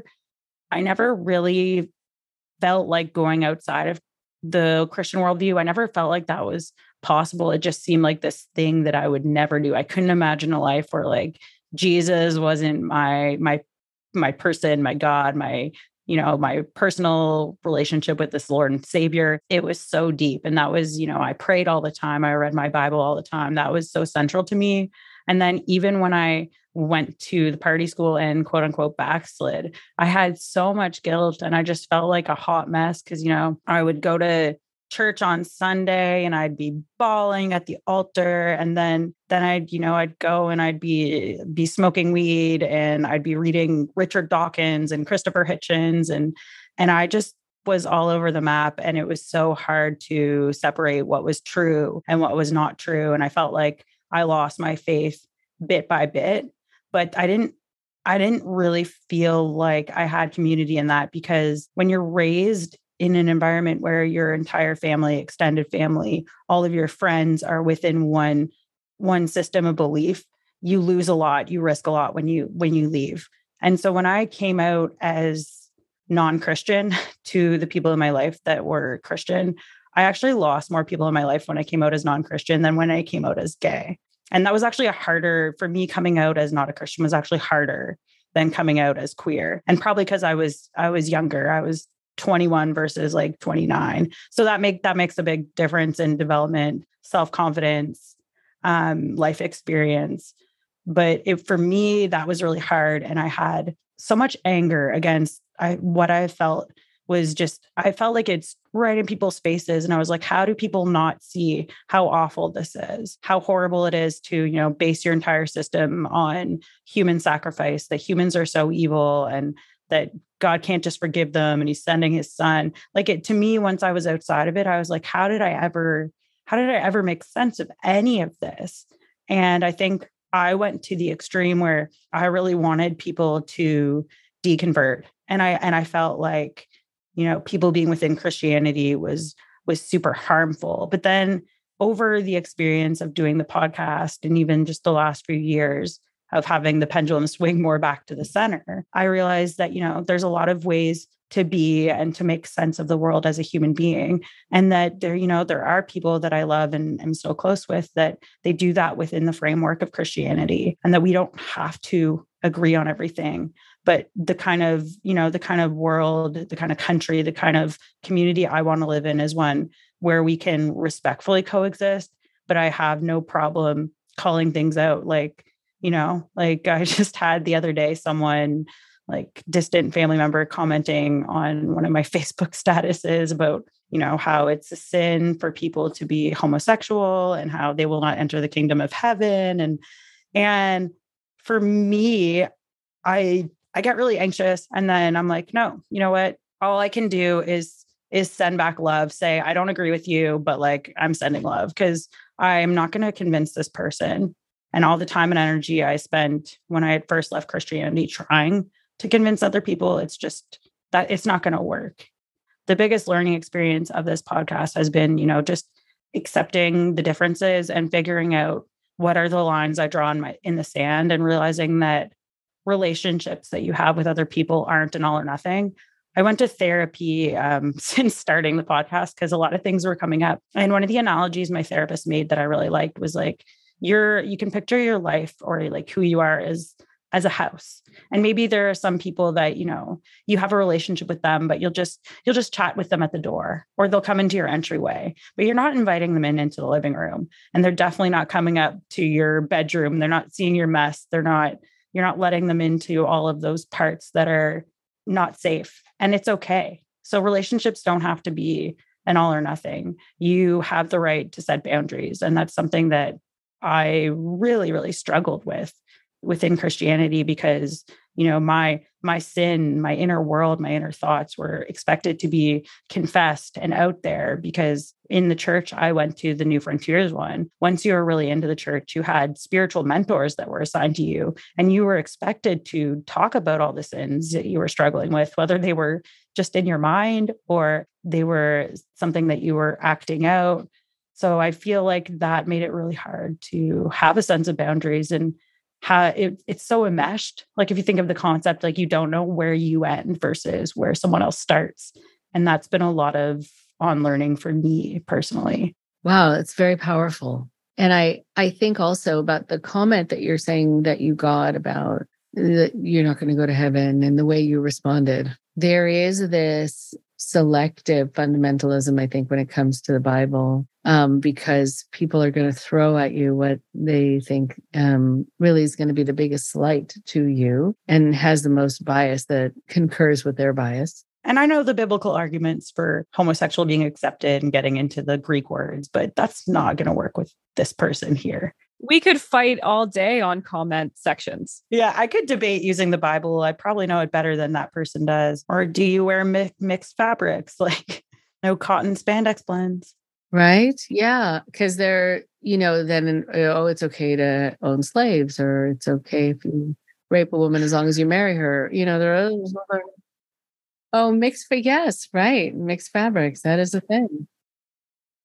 really felt like going outside of the Christian worldview. I never felt like that was possible. It just seemed like this thing that I would never do. I couldn't imagine a life where, like, Jesus wasn't my person, my God, my personal relationship with this Lord and Savior. It was so deep. And that was, I prayed all the time. I read my Bible all the time. That was so central to me. And then even when I went to the party school and quote unquote backslid, I had so much guilt and I just felt like a hot mess because, I would go to church on Sunday and I'd be bawling at the altar. And then I'd go and I'd be smoking weed and I'd be reading Richard Dawkins and Christopher Hitchens. And I just was all over the map. And it was so hard to separate what was true and what was not true. And I felt like I lost my faith bit by bit, but I didn't really feel like I had community in that, because when you're raised in an environment where your entire family, extended family, all of your friends are within one system of belief, you lose a lot, you risk a lot when you leave. And so when I came out as non-Christian to the people in my life that were Christian, I actually lost more people in my life when I came out as non-Christian than when I came out as gay. And that was actually for me, coming out as not a Christian was actually harder than coming out as queer. And probably because I was younger. I was 21 versus like 29. So that makes a big difference in development, self-confidence, life experience. But for me, that was really hard. And I had so much anger against what I felt was just, I felt like it's right in people's faces. And I was like, how do people not see how awful this is? How horrible it is to, base your entire system on human sacrifice, that humans are so evil and that God can't just forgive them and he's sending his son. To me, once I was outside of it, I was like, how did I ever make sense of any of this? And I think I went to the extreme where I really wanted people to deconvert. And I felt like, people being within Christianity was super harmful. But then over the experience of doing the podcast and even just the last few years of having the pendulum swing more back to the center, I realized that, there's a lot of ways to be and to make sense of the world as a human being. And that there are people that I love and am so close with that they do that within the framework of Christianity, and that we don't have to agree on everything. But the kind of world, the kind of country, the kind of community I want to live in is one where we can respectfully coexist, but I have no problem calling things out. I just had the other day, someone distant family member commenting on one of my Facebook statuses about, how it's a sin for people to be homosexual and how they will not enter the kingdom of heaven. And for me, I get really anxious. And then I'm like, no, you know what? All I can do is send back love, say, I don't agree with you, but I'm sending love, because I'm not going to convince this person. And all the time and energy I spent when I had first left Christianity trying to convince other people, it's just that it's not going to work. The biggest learning experience of this podcast has been, just accepting the differences and figuring out what are the lines I draw in the sand, and realizing that relationships that you have with other people aren't an all or nothing. I went to therapy since starting the podcast because a lot of things were coming up. And one of the analogies my therapist made that I really liked was you can picture your life or who you are as a house. And maybe there are some people that, you have a relationship with them, but you'll just chat with them at the door, or they'll come into your entryway, but you're not inviting them into the living room. And they're definitely not coming up to your bedroom. They're not seeing your mess. You're not letting them into all of those parts that are not safe. And it's okay. So relationships don't have to be an all or nothing. You have the right to set boundaries. And that's something that I really, really struggled with within Christianity, because, my sin, my inner world, my inner thoughts were expected to be confessed and out there, because in the church I went to, the New Frontiers one, once you were really into the church, you had spiritual mentors that were assigned to you, and you were expected to talk about all the sins that you were struggling with, whether they were just in your mind or they were something that you were acting out. So I feel like that made it really hard to have a sense of boundaries, and how it's so enmeshed. If you think of the concept, you don't know where you end versus where someone else starts. And that's been a lot of unlearning for me personally. Wow, it's very powerful. And I think also about the comment that you're saying that you got about that you're not going to go to heaven, and the way you responded. There is this selective fundamentalism, I think, when it comes to the Bible, because people are going to throw at you what they think really is going to be the biggest slight to you and has the most bias that concurs with their bias. And I know the biblical arguments for homosexual being accepted and getting into the Greek words, but that's not going to work with this person here. We could fight all day on comment sections. Yeah, I could debate using the Bible. I probably know it better than that person does. Or do you wear mixed fabrics? No cotton spandex blends. Right? Yeah. Because they're, then, it's okay to own slaves, or it's okay if you rape a woman as long as you marry her. There are other. Oh, yes, right. Mixed fabrics. That is a thing.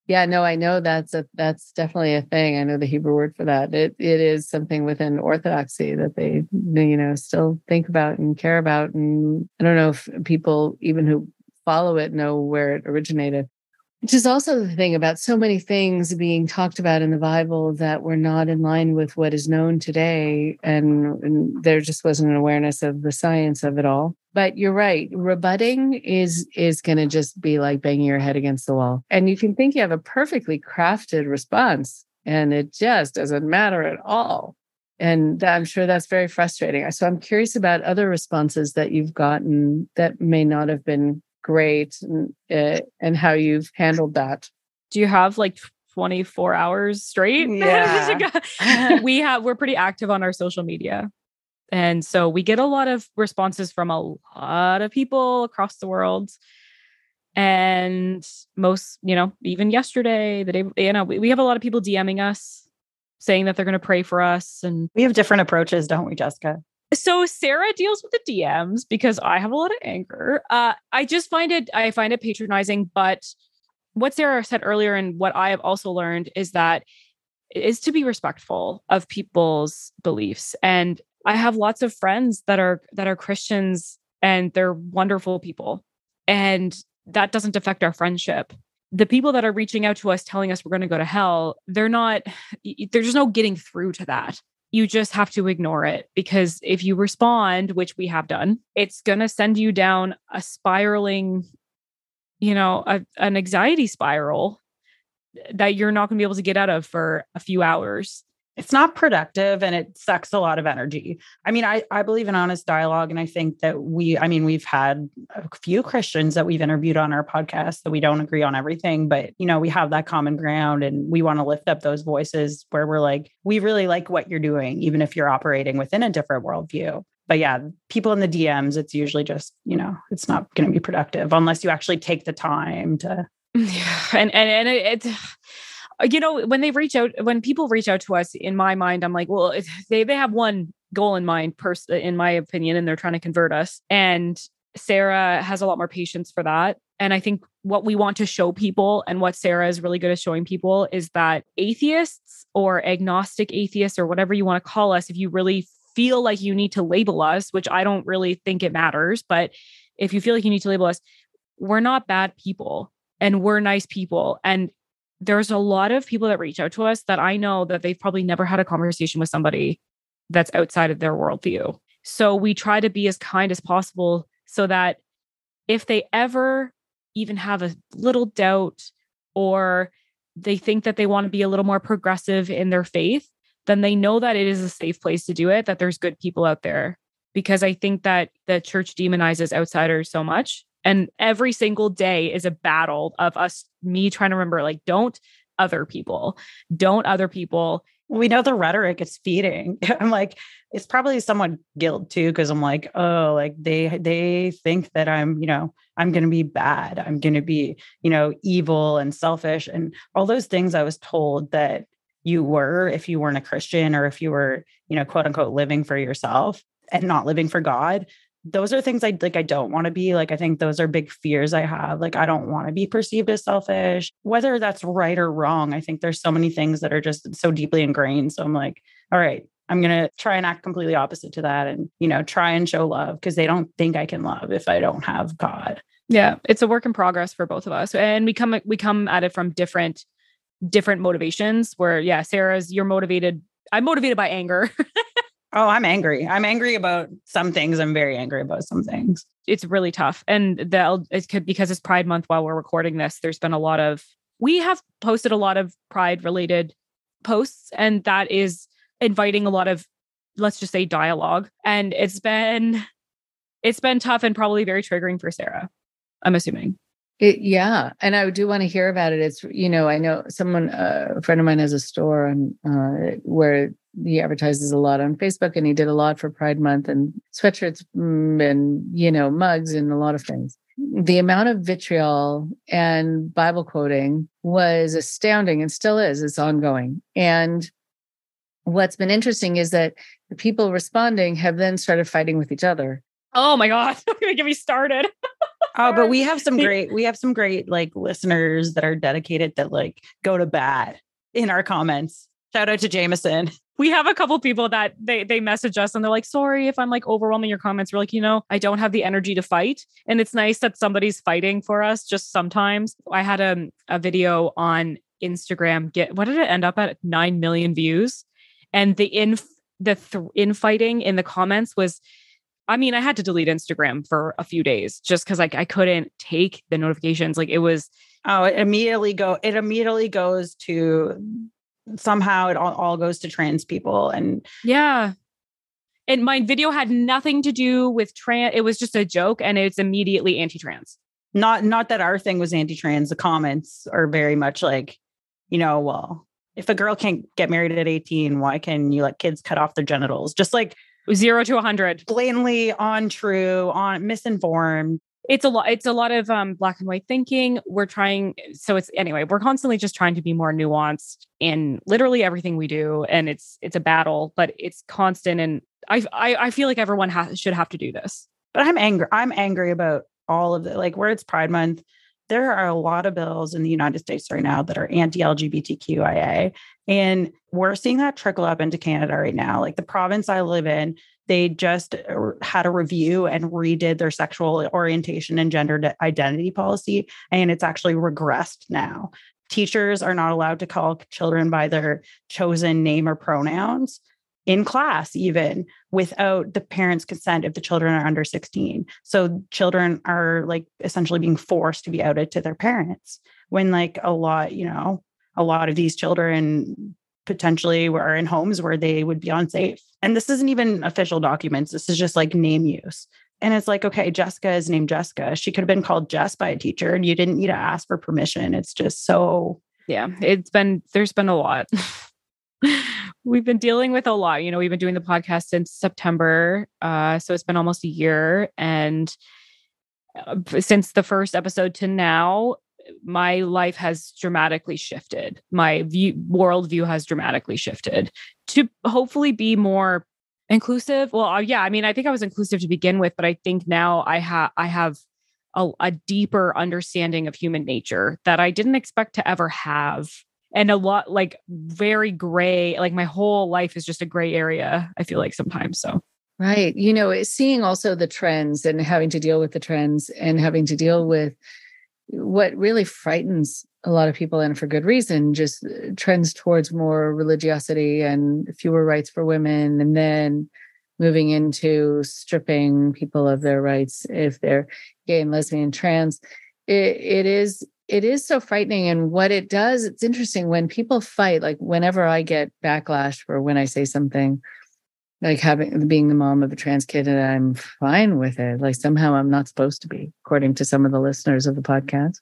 Yeah, no, I know that's definitely a thing. I know the Hebrew word for that. It is something within Orthodoxy that they still think about and care about. And I don't know if people even who follow it know where it originated. Which is also the thing about so many things being talked about in the Bible that were not in line with what is known today. And there just wasn't an awareness of the science of it all. But you're right. Rebutting is going to just be like banging your head against the wall. And you can think you have a perfectly crafted response, and it just doesn't matter at all. And I'm sure that's very frustrating. So I'm curious about other responses that you've gotten that may not have been great, and how you've handled that. Do you have like 24 hours straight? Yeah. We're pretty active on our social media. And so we get a lot of responses from a lot of people across the world. And most, even yesterday, the day, we have a lot of people DMing us saying that they're going to pray for us. And we have different approaches, don't we, Jessica? So Sarah deals with the DMs because I have a lot of anger. I find it patronizing, but what Sarah said earlier and what I have also learned is that it is to be respectful of people's beliefs. And I have lots of friends that are Christians, and they're wonderful people. And that doesn't affect our friendship. The people that are reaching out to us telling us we're going to go to hell, there's just no getting through to that. You just have to ignore it, because if you respond, which we have done, it's going to send you down a spiraling, an anxiety spiral that you're not going to be able to get out of for a few hours. It's not productive, and it sucks a lot of energy. I mean, I believe in honest dialogue. And I think that we've had a few Christians that we've interviewed on our podcast that we don't agree on everything, but we have that common ground, and we want to lift up those voices where we're like, we really like what you're doing, even if you're operating within a different worldview. But yeah, people in the DMs, it's usually just, it's not going to be productive unless you actually take the time to. Yeah. And it's, when people reach out to us, in my mind, I'm like, well, they have one goal in mind, in my opinion, and they're trying to convert us. And Sarah has a lot more patience for that. And I think what we want to show people, and what Sarah is really good at showing people, is that atheists or agnostic atheists, or whatever you want to call us, if you really feel like you need to label us, which I don't really think it matters, but if you feel like you need to label us, we're not bad people, and we're nice people. And there's a lot of people that reach out to us that I know that they've probably never had a conversation with somebody that's outside of their worldview. So we try to be as kind as possible, so that if they ever even have a little doubt, or they think that they want to be a little more progressive in their faith, then they know that it is a safe place to do it, that there's good people out there. Because I think that the church demonizes outsiders so much. And every single day is a battle of me trying to remember, like, don't other people. We know the rhetoric it's feeding. I'm like, it's probably somewhat guilt too, because I'm like, oh, like they think that I'm going to be bad. I'm going to be, evil and selfish, and all those things I was told that you were if you weren't a Christian, or if you were, quote unquote, living for yourself and not living for God. Those are things I don't want to be. Like, I think those are big fears I have. Like, I don't want to be perceived as selfish, whether that's right or wrong. I think there's so many things that are just so deeply ingrained. So I'm like, all right, I'm going to try and act completely opposite to that, and, try and show love, because they don't think I can love if I don't have God. Yeah. It's a work in progress for both of us. And we come at it from different motivations, where, yeah, you're motivated. I'm motivated by anger. Oh, I'm angry. I'm angry about some things. I'm very angry about some things. It's really tough. And because it's Pride Month while we're recording this, we have posted a lot of Pride related posts, and that is inviting a lot of, let's just say, dialogue. And it's been tough, and probably very triggering for Sarah, I'm assuming. Yeah. And I do want to hear about it. It's, I know a friend of mine has a store where he advertises a lot on Facebook, and he did a lot for Pride Month, and sweatshirts and, mugs and a lot of things. The amount of vitriol and Bible quoting was astounding, and still is. It's ongoing. And what's been interesting is that the people responding have then started fighting with each other. Oh my God. Don't even get me started. Oh, but we have some great like listeners that are dedicated that like go to bat in our comments. Shout out to Jameson. We have a couple people that they message us and they're like, sorry if I'm like overwhelming your comments. We're like, I don't have the energy to fight. And it's nice that somebody's fighting for us just sometimes. I had a video on Instagram what did it end up at? 9 million views. And the infighting in the comments was, I mean, I had to delete Instagram for a few days just because like I couldn't take the notifications. Like it was. Oh, it immediately goes to somehow it all goes to trans people. And yeah. And my video had nothing to do with trans. It was just a joke and it's immediately anti-trans. Not that our thing was anti-trans. The comments are very much like, well, if a girl can't get married at 18, why can you let kids cut off their genitals? Just like 0 to 100. Blatantly untrue, misinformed. It's a lot of black and white thinking. We're constantly just trying to be more nuanced in literally everything we do. And it's a battle, but it's constant. And I feel like everyone should have to do this. But I'm angry about all of it. Like where it's Pride Month, there are a lot of bills in the United States right now that are anti-LGBTQIA. And we're seeing that trickle up into Canada right now. Like the province I live in, they just had a review and redid their sexual orientation and gender identity policy. And it's actually regressed now. Teachers are not allowed to call children by their chosen name or pronouns in class, even without the parents' consent if the children are under 16. So children are like essentially being forced to be outed to their parents when like a lot of these children potentially are in homes where they would be unsafe. And this isn't even official documents. This is just like name use. And it's like, okay, Jessica is named Jessica. She could have been called Jess by a teacher and you didn't need to ask for permission. It's just so. Yeah, there's been a lot. We've been dealing with a lot. We've been doing the podcast since September. So it's been almost a year. And since the first episode to now, my life has dramatically shifted. My worldview has dramatically shifted to hopefully be more inclusive. Well, yeah, I mean, I think I was inclusive to begin with, but I think now I have a deeper understanding of human nature that I didn't expect to ever have. And a lot like very gray, like my whole life is just a gray area, I feel like sometimes. So. Right. Seeing also the trends and having to deal with the trends and having to deal with what really frightens a lot of people, and for good reason, just trends towards more religiosity and fewer rights for women, and then moving into stripping people of their rights if they're gay and lesbian, trans. It is so frightening. And what it does, it's interesting when people fight, like whenever I get backlash for when I say something like being the mom of a trans kid, and I'm fine with it. Like somehow I'm not supposed to be, according to some of the listeners of the podcast.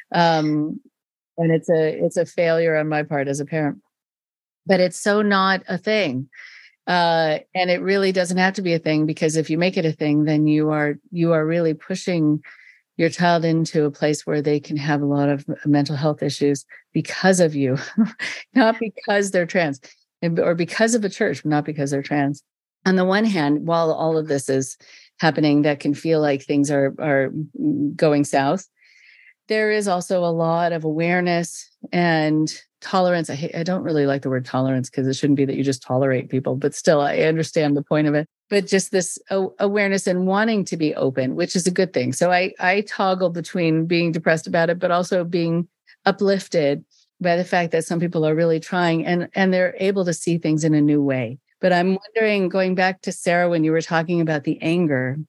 And it's a failure on my part as a parent, but it's so not a thing. And it really doesn't have to be a thing, because if you make it a thing, then you are really pushing your child into a place where they can have a lot of mental health issues because of you, not because they're trans. Or because of a church, not because they're trans. On the one hand, while all of this is happening, that can feel like things are going south, there is also a lot of awareness and tolerance. I don't really like the word tolerance because it shouldn't be that you just tolerate people, but still, I understand the point of it. But just this awareness and wanting to be open, which is a good thing. So I toggle between being depressed about it, but also being uplifted by the fact that some people are really trying and they're able to see things in a new way. But I'm wondering, going back to Sarah, when you were talking about the anger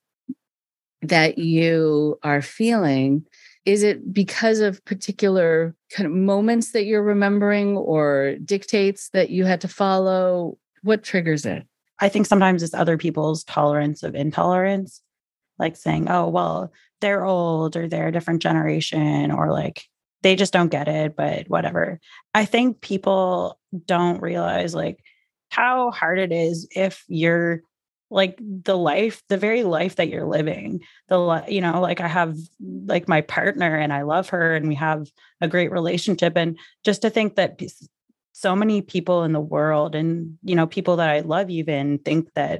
that you are feeling, is it because of particular kind of moments that you're remembering or dictates that you had to follow? What triggers it? I think sometimes it's other people's tolerance of intolerance, like saying, oh, well, they're old or they're a different generation, or like, they just don't get it, but whatever. I think people don't realize like how hard it is if you're like the very life that you're living, like I have like my partner and I love her and we have a great relationship. And just to think that so many people in the world and, people that I love even think that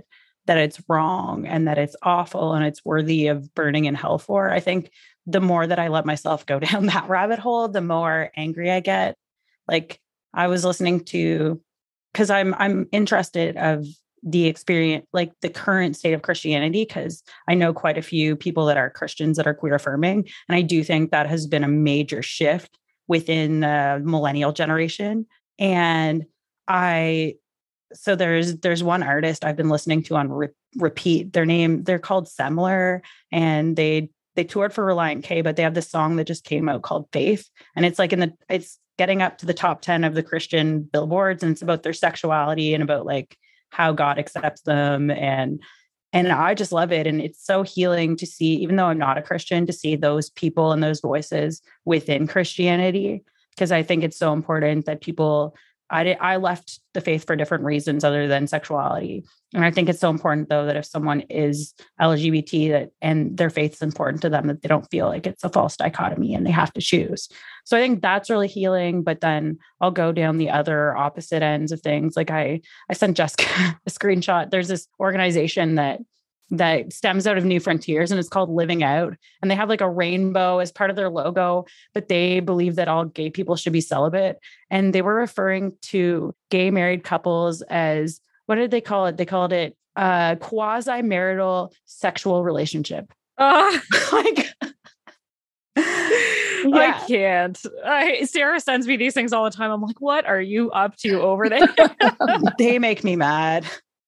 that it's wrong and that it's awful and it's worthy of burning in hell for. I think the more that I let myself go down that rabbit hole, the more angry I get. Like I was listening to, because I'm interested of the experience, like the current state of Christianity, because I know quite a few people that are Christians that are queer affirming. And I do think that has been a major shift within the millennial generation. And so there's one artist I've been listening to on repeat. They're called Semler, and they toured for Relient K, but they have this song that just came out called Faith. And it's like it's getting up to the top 10 of the Christian billboards. And it's about their sexuality and about like how God accepts them. And I just love it. And it's so healing to see, even though I'm not a Christian, to see those people and those voices within Christianity. Because I think it's so important that I left the faith for different reasons other than sexuality. And I think it's so important, though, that if someone is LGBT and their faith is important to them, that they don't feel like it's a false dichotomy and they have to choose. So I think that's really healing. But then I'll go down the other opposite ends of things. Like I sent Jessica a screenshot. There's this organization that stems out of New Frontiers, and it's called Living Out. And they have like a rainbow as part of their logo, but they believe that all gay people should be celibate. And they were referring to gay married couples as, what did they call it? They called it quasi-marital sexual relationship. Like, yeah. I can't. Sarah sends me these things all the time. I'm like, what are you up to over there? They make me mad.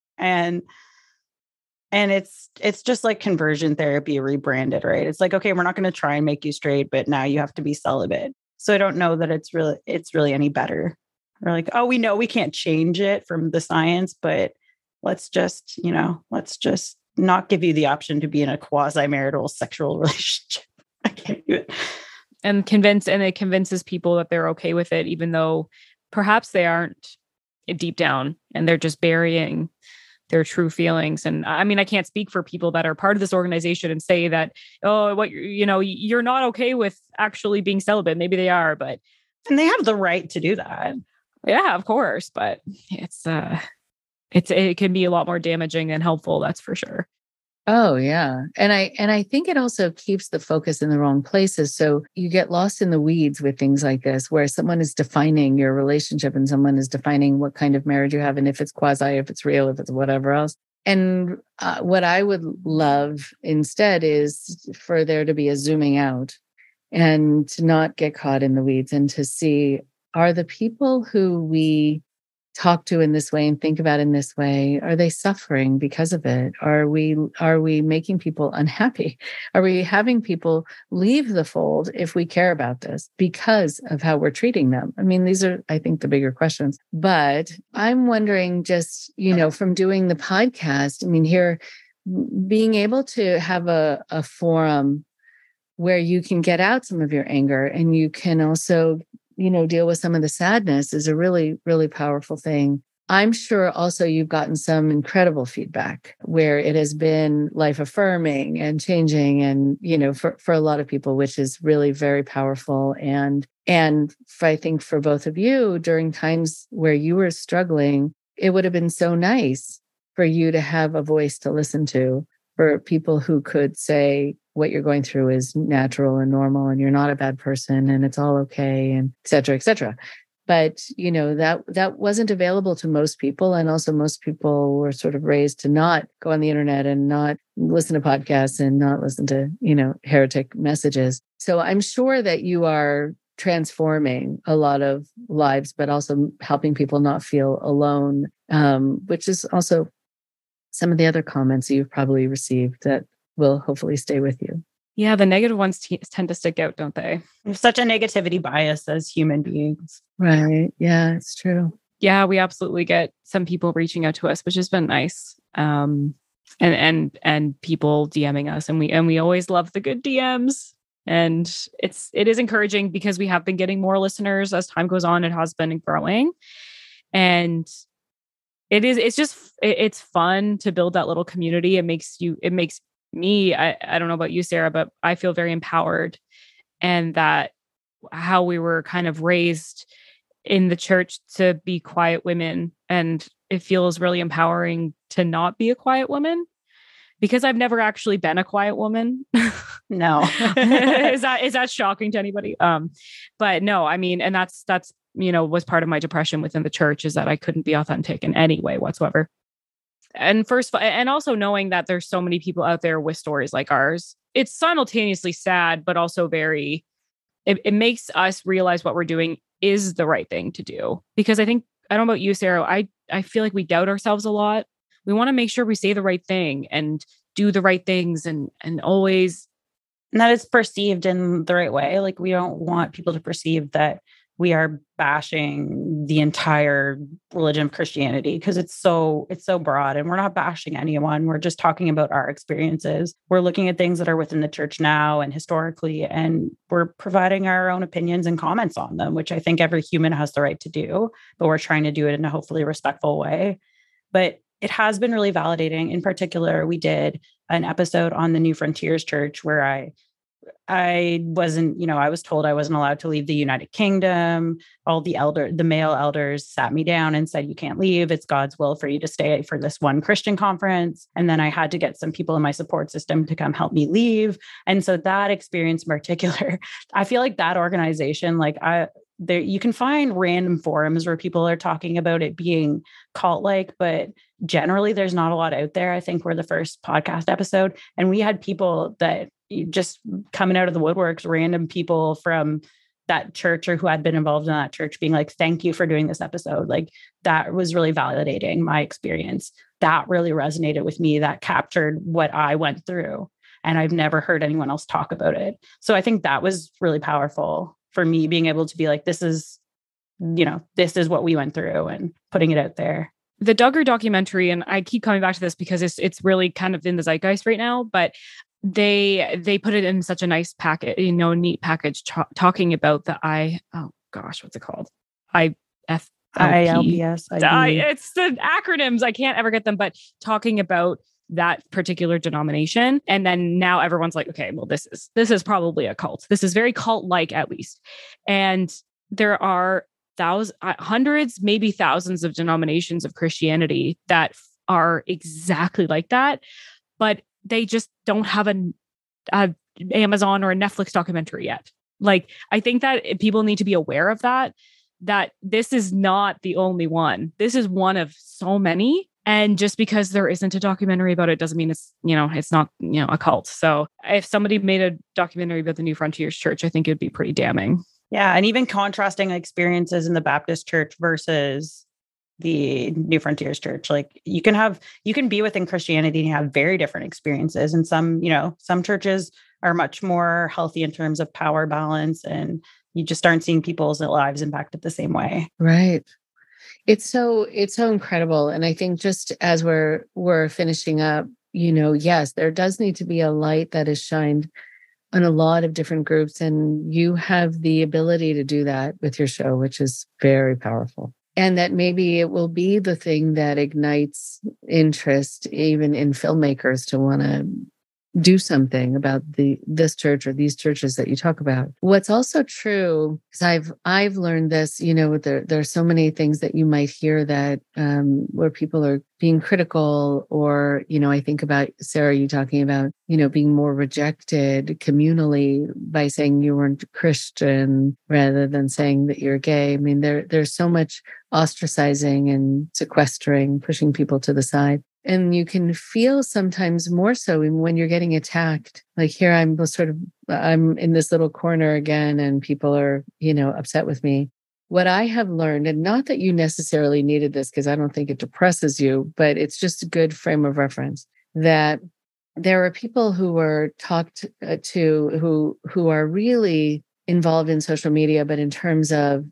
And it's just like conversion therapy rebranded, right? It's like, okay, we're not going to try and make you straight, but now you have to be celibate. So I don't know that it's really any better. We're like, oh, we know we can't change it from the science, but let's just not give you the option to be in a quasi-marital sexual relationship. I can't do it. And it convinces people that they're okay with it, even though perhaps they aren't deep down and they're just burying their true feelings. And I mean, I can't speak for people that are part of this organization and say that, oh, you're not okay with actually being celibate. Maybe they are, and they have the right to do that. Yeah, of course. But it can be a lot more damaging than helpful. That's for sure. Oh, yeah. And I think it also keeps the focus in the wrong places. So you get lost in the weeds with things like this, where someone is defining your relationship and someone is defining what kind of marriage you have, and if it's quasi, if it's real, if it's whatever else. And what I would love instead is for there to be a zooming out and to not get caught in the weeds and to see, are the people who we talk to in this way and think about in this way, are they suffering because of it? Are we making people unhappy? Are we having people leave the fold if we care about this because of how we're treating them? I mean, these are, I think, the bigger questions. But I'm wondering, just, from doing the podcast, I mean, here, being able to have a forum where you can get out some of your anger and you can also deal with some of the sadness is a really, really powerful thing. I'm sure also you've gotten some incredible feedback where it has been life affirming and changing and, for a lot of people, which is really very powerful. And I think for both of you, during times where you were struggling, it would have been so nice for you to have a voice to listen to, for people who could say, what you're going through is natural and normal, and you're not a bad person, and it's all okay, and et cetera, et cetera. But, that wasn't available to most people. And also most people were sort of raised to not go on the internet and not listen to podcasts and not listen to, heretic messages. So I'm sure that you are transforming a lot of lives, but also helping people not feel alone, which is also some of the other comments you've probably received that will hopefully stay with you. Yeah, the negative ones tend to stick out, don't they? We have such a negativity bias as human beings. Right. Yeah, it's true. Yeah, we absolutely get some people reaching out to us, which has been nice. And people DMing us, and we always love the good DMs. And it is encouraging because we have been getting more listeners as time goes on. It has been growing. And it's fun to build that little community. It makes me, I don't know about you, Sarah, but I feel very empowered, and that how we were kind of raised in the church to be quiet women and it feels really empowering to not be a quiet woman, because I've never actually been a quiet woman. No. Is that shocking to anybody? But no, I mean, and that's, was part of my depression within the church, is that I couldn't be authentic in any way whatsoever. And also knowing that there's so many people out there with stories like ours, it's simultaneously sad, but also it makes us realize what we're doing is the right thing to do. Because I don't know about you, Sarah, I feel like we doubt ourselves a lot. We want to make sure we say the right thing and do the right things and always. And that it's perceived in the right way. Like, we don't want people to perceive that we are bashing the entire religion of Christianity, because it's so broad, and we're not bashing anyone. We're just talking about our experiences. We're looking at things that are within the church now and historically, and we're providing our own opinions and comments on them, which I think every human has the right to do, but we're trying to do it in a hopefully respectful way. But it has been really validating. In particular, we did an episode on the New Frontiers Church where I wasn't, I was told I wasn't allowed to leave the United Kingdom. All the male elders sat me down and said, you can't leave. It's God's will for you to stay for this one Christian conference. And then I had to get some people in my support system to come help me leave. And so that experience in particular, I feel like that organization, you can find random forums where people are talking about it being cult-like, but generally there's not a lot out there. I think we're the first podcast episode, and we had people that just coming out of the woodworks, random people from that church or who had been involved in that church being like, thank you for doing this episode. Like, that was really validating my experience. That really resonated with me. That captured what I went through. And I've never heard anyone else talk about it. So I think that was really powerful for me, being able to be like, this is what we went through, and putting it out there. The Duggar documentary, and I keep coming back to this because it's really kind of in the zeitgeist right now, but they put it in such a nice packet, neat package, talking about the what's it called? ILPS. It's the acronyms. I can't ever get them, but talking about that particular denomination. And then now everyone's like, okay, well, this is probably a cult. This is very cult-like, at least. And there are hundreds, maybe thousands of denominations of Christianity that are exactly like that, but they just don't have an Amazon or a Netflix documentary yet. Like, I think that people need to be aware of that this is not the only one. This is one of so many. And just because there isn't a documentary about it doesn't mean it's not, a cult. So if somebody made a documentary about the New Frontiers Church, I think it'd be pretty damning. Yeah. And even contrasting experiences in the Baptist church versus the New Frontiers Church. Like, you can be within Christianity and have very different experiences. And some churches are much more healthy in terms of power balance, and you just aren't seeing people's lives impacted the same way. Right. It's so incredible. And I think just as we're finishing up, yes, there does need to be a light that is shined on a lot of different groups. And you have the ability to do that with your show, which is very powerful. And that maybe it will be the thing that ignites interest even in filmmakers to want to do something about this church or these churches that you talk about. What's also true, because I've learned this, there are so many things that you might hear that where people are being critical, or, I think about Sarah, you talking about, being more rejected communally by saying you weren't Christian rather than saying that you're gay. I mean, there's so much ostracizing and sequestering, pushing people to the side. And you can feel sometimes more so when you're getting attacked. Like, here I'm in this little corner again, and people are, upset with me. What I have learned, and not that you necessarily needed this, because I don't think it depresses you, but it's just a good frame of reference, that there are people who were talked to who are really involved in social media, but in terms of,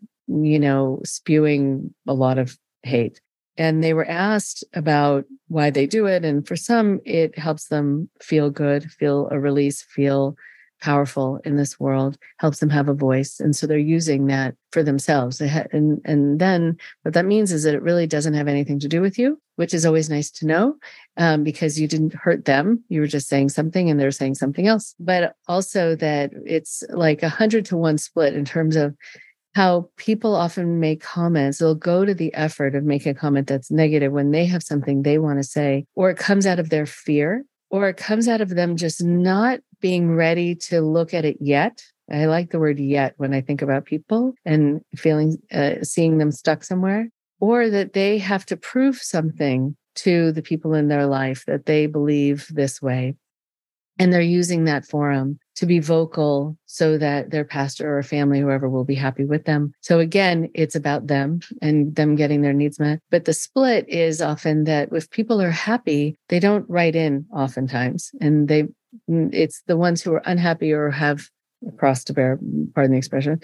spewing a lot of hate. And they were asked about why they do it. And for some, it helps them feel good, feel a release, feel powerful in this world, helps them have a voice. And so they're using that for themselves. And then what that means is that it really doesn't have anything to do with you, which is always nice to know, because you didn't hurt them. You were just saying something and they're saying something else. But also that it's like 100 to 1 split in terms of how people often make comments. They'll go to the effort of making a comment that's negative when they have something they want to say, or it comes out of their fear, or it comes out of them just not being ready to look at it yet. I like the word yet when I think about people and seeing them stuck somewhere, or that they have to prove something to the people in their life that they believe this way. And they're using that forum to be vocal so that their pastor or family, whoever, will be happy with them. So again, it's about them and them getting their needs met. But the split is often that if people are happy, they don't write in oftentimes. And it's the ones who are unhappy or have a cross to bear, pardon the expression.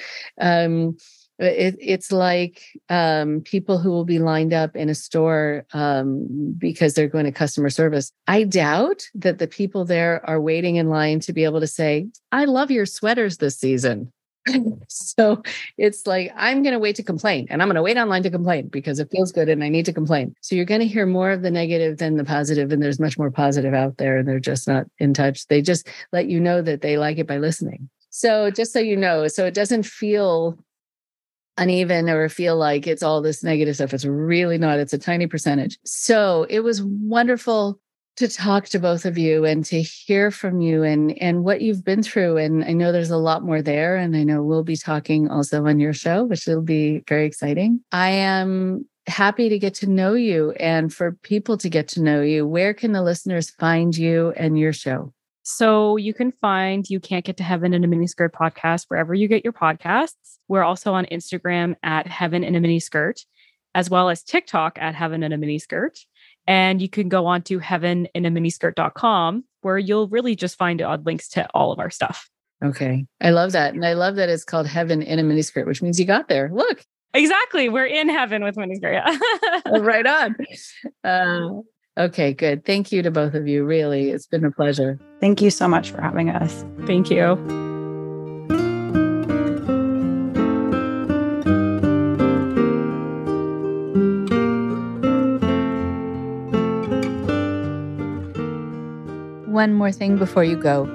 It's like people who will be lined up in a store because they're going to customer service. I doubt that the people there are waiting in line to be able to say, I love your sweaters this season. So it's like, I'm going to wait to complain, and I'm going to wait online to complain because it feels good and I need to complain. So you're going to hear more of the negative than the positive, and there's much more positive out there, and they're just not in touch. They just let you know that they like it by listening. So just so you know, so it doesn't feel uneven or feel like it's all this negative stuff. It's really not. It's a tiny percentage. So it was wonderful to talk to both of you and to hear from you and what you've been through. And I know there's a lot more there. And I know we'll be talking also on your show, which will be very exciting. I am happy to get to know you and for people to get to know you. Where can the listeners find you and your show? So you can find You Can't Get to Heaven in a Miniskirt podcast wherever you get your podcasts. We're also on Instagram at Heaven in a Miniskirt, as well as TikTok at Heaven in a Miniskirt. And you can go on to heaveninaminiskirt.com, where you'll really just find odd links to all of our stuff. Okay. I love that. And I love that it's called Heaven in a Miniskirt, which means you got there. Look. Exactly. We're in heaven with miniskirt. Right on. Okay, good. Thank you to both of you. Really, it's been a pleasure. Thank you so much for having us. Thank you. One more thing before you go.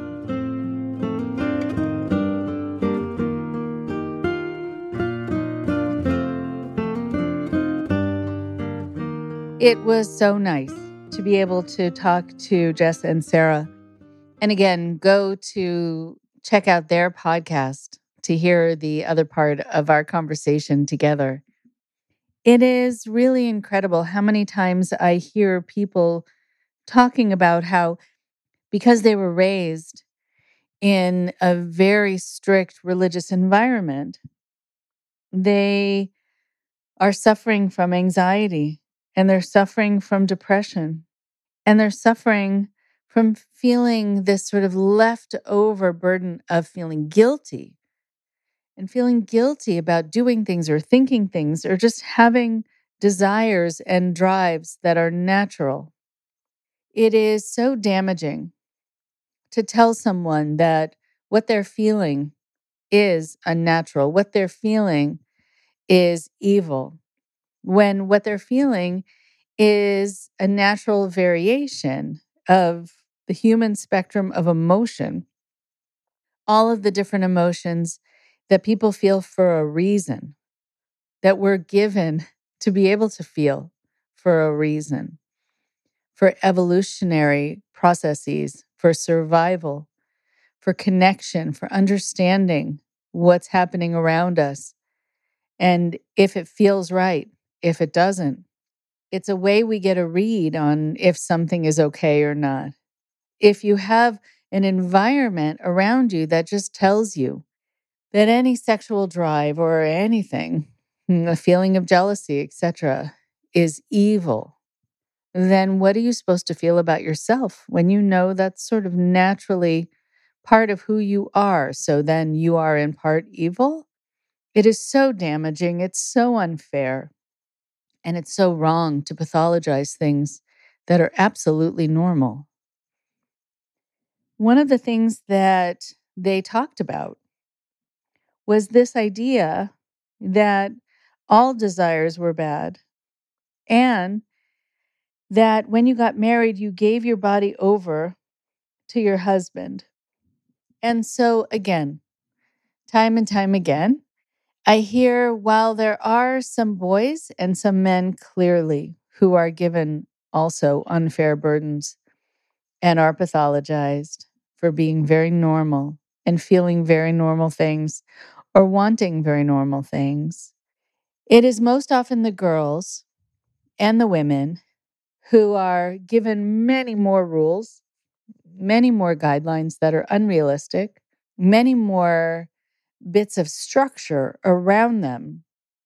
It was so nice to be able to talk to Jess and Sarah. And again, go to check out their podcast to hear the other part of our conversation together. It is really incredible how many times I hear people talking about how, because they were raised in a very strict religious environment, they are suffering from anxiety, and they're suffering from depression, and they're suffering from feeling this sort of leftover burden of feeling guilty about doing things or thinking things or just having desires and drives that are natural. It is so damaging to tell someone that what they're feeling is unnatural, what they're feeling is evil, when what they're feeling is a natural variation of the human spectrum of emotion, all of the different emotions that people feel for a reason, that we're given to be able to feel for a reason, for evolutionary processes, for survival, for connection, for understanding what's happening around us. And if it feels right, if it doesn't, it's a way we get a read on if something is okay or not. If you have an environment around you that just tells you that any sexual drive or anything, a feeling of jealousy, etc., is evil, then what are you supposed to feel about yourself when you know that's sort of naturally part of who you are? So then you are in part evil? It is so damaging. It's so unfair. And it's so wrong to pathologize things that are absolutely normal. One of the things that they talked about was this idea that all desires were bad, and that when you got married, you gave your body over to your husband. And so again, time and time again, I hear while there are some boys and some men clearly who are given also unfair burdens and are pathologized for being very normal and feeling very normal things or wanting very normal things, it is most often the girls and the women who are given many more rules, many more guidelines that are unrealistic, many more bits of structure around them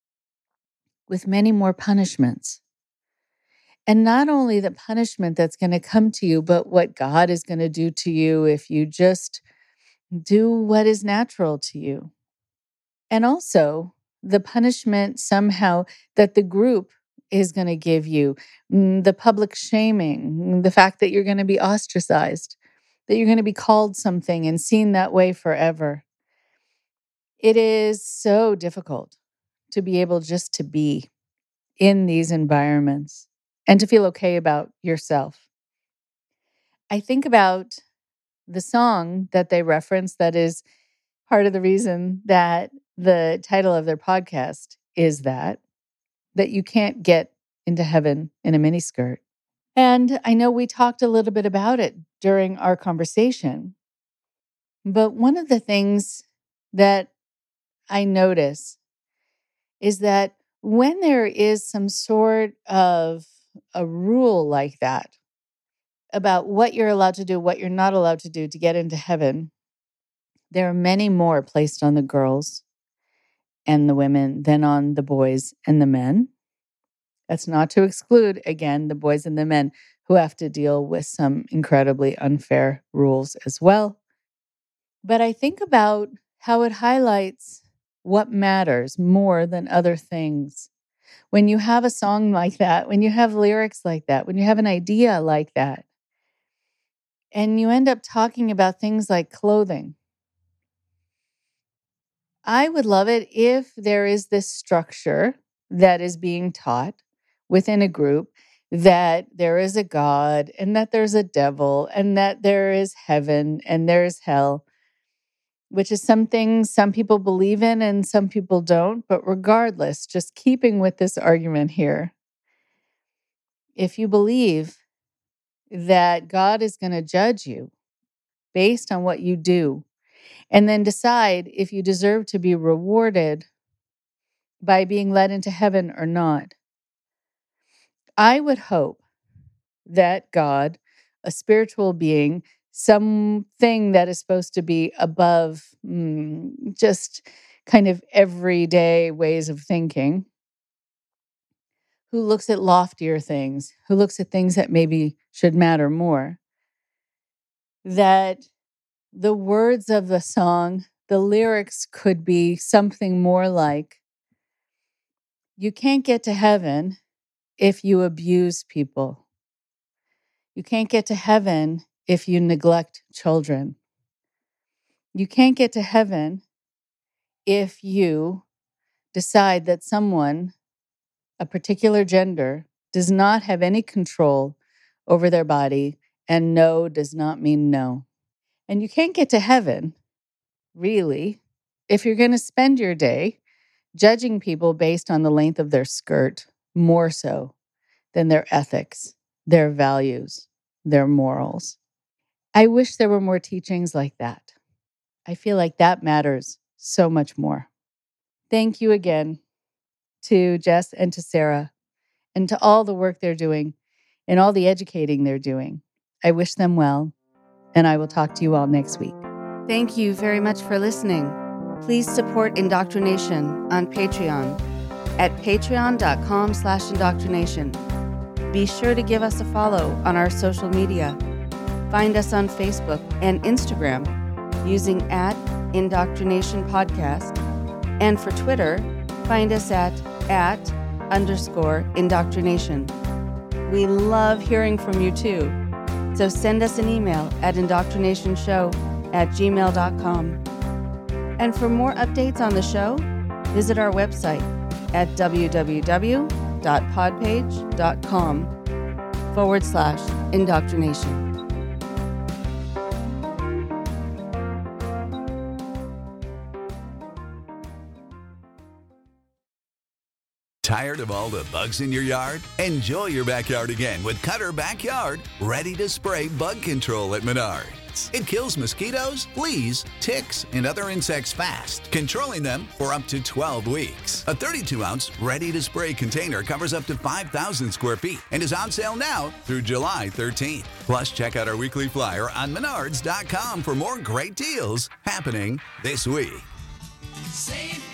with many more punishments. And not only the punishment that's going to come to you, but what God is going to do to you if you just do what is natural to you. And also the punishment somehow that the group is going to give you, the public shaming, the fact that you're going to be ostracized, that you're going to be called something and seen that way forever. It is so difficult to be able just to be in these environments and to feel okay about yourself. I think about the song that they reference that is part of the reason that the title of their podcast is that you can't get into heaven in a miniskirt. And I know we talked a little bit about it during our conversation, but one of the things that I notice is that when there is some sort of a rule like that about what you're allowed to do, what you're not allowed to do to get into heaven, there are many more placed on the girls and the women than on the boys and the men. That's not to exclude, again, the boys and the men who have to deal with some incredibly unfair rules as well. But I think about how it highlights what matters more than other things. When you have a song like that, when you have lyrics like that, when you have an idea like that, and you end up talking about things like clothing, I would love it if there is this structure that is being taught within a group that there is a God and that there's a devil and that there is heaven and there's hell, which is something some people believe in and some people don't. But regardless, just keeping with this argument here, if you believe that God is going to judge you based on what you do and then decide if you deserve to be rewarded by being led into heaven or not, I would hope that God, a spiritual being, something that is supposed to be above just kind of everyday ways of thinking, who looks at loftier things, who looks at things that maybe should matter more, that the words of the song, the lyrics could be something more like, you can't get to heaven if you abuse people. You can't get to heaven if you neglect children. You can't get to heaven if you decide that someone, a particular gender, does not have any control over their body, and no does not mean no. And you can't get to heaven, really, if you're going to spend your day judging people based on the length of their skirt more so than their ethics, their values, their morals. I wish there were more teachings like that. I feel like that matters so much more. Thank you again to Jess and to Sarah and to all the work they're doing and all the educating they're doing. I wish them well, and I will talk to you all next week. Thank you very much for listening. Please support Indoctrination on Patreon at patreon.com/indoctrination. Be sure to give us a follow on our social media. Find us on Facebook and Instagram using @Indoctrination Podcast. And for Twitter, find us at @_indoctrination. We love hearing from you too. So send us an email at indoctrinationshow@gmail.com. And for more updates on the show, visit our website at www.podpage.com/indoctrination. Tired of all the bugs in your yard? Enjoy your backyard again with Cutter Backyard, ready to spray bug control at Menards. It kills mosquitoes, fleas, ticks, and other insects fast, controlling them for up to 12 weeks. A 32-ounce ready-to-spray container covers up to 5,000 square feet and is on sale now through July 13th. Plus, check out our weekly flyer on Menards.com for more great deals happening this week. Save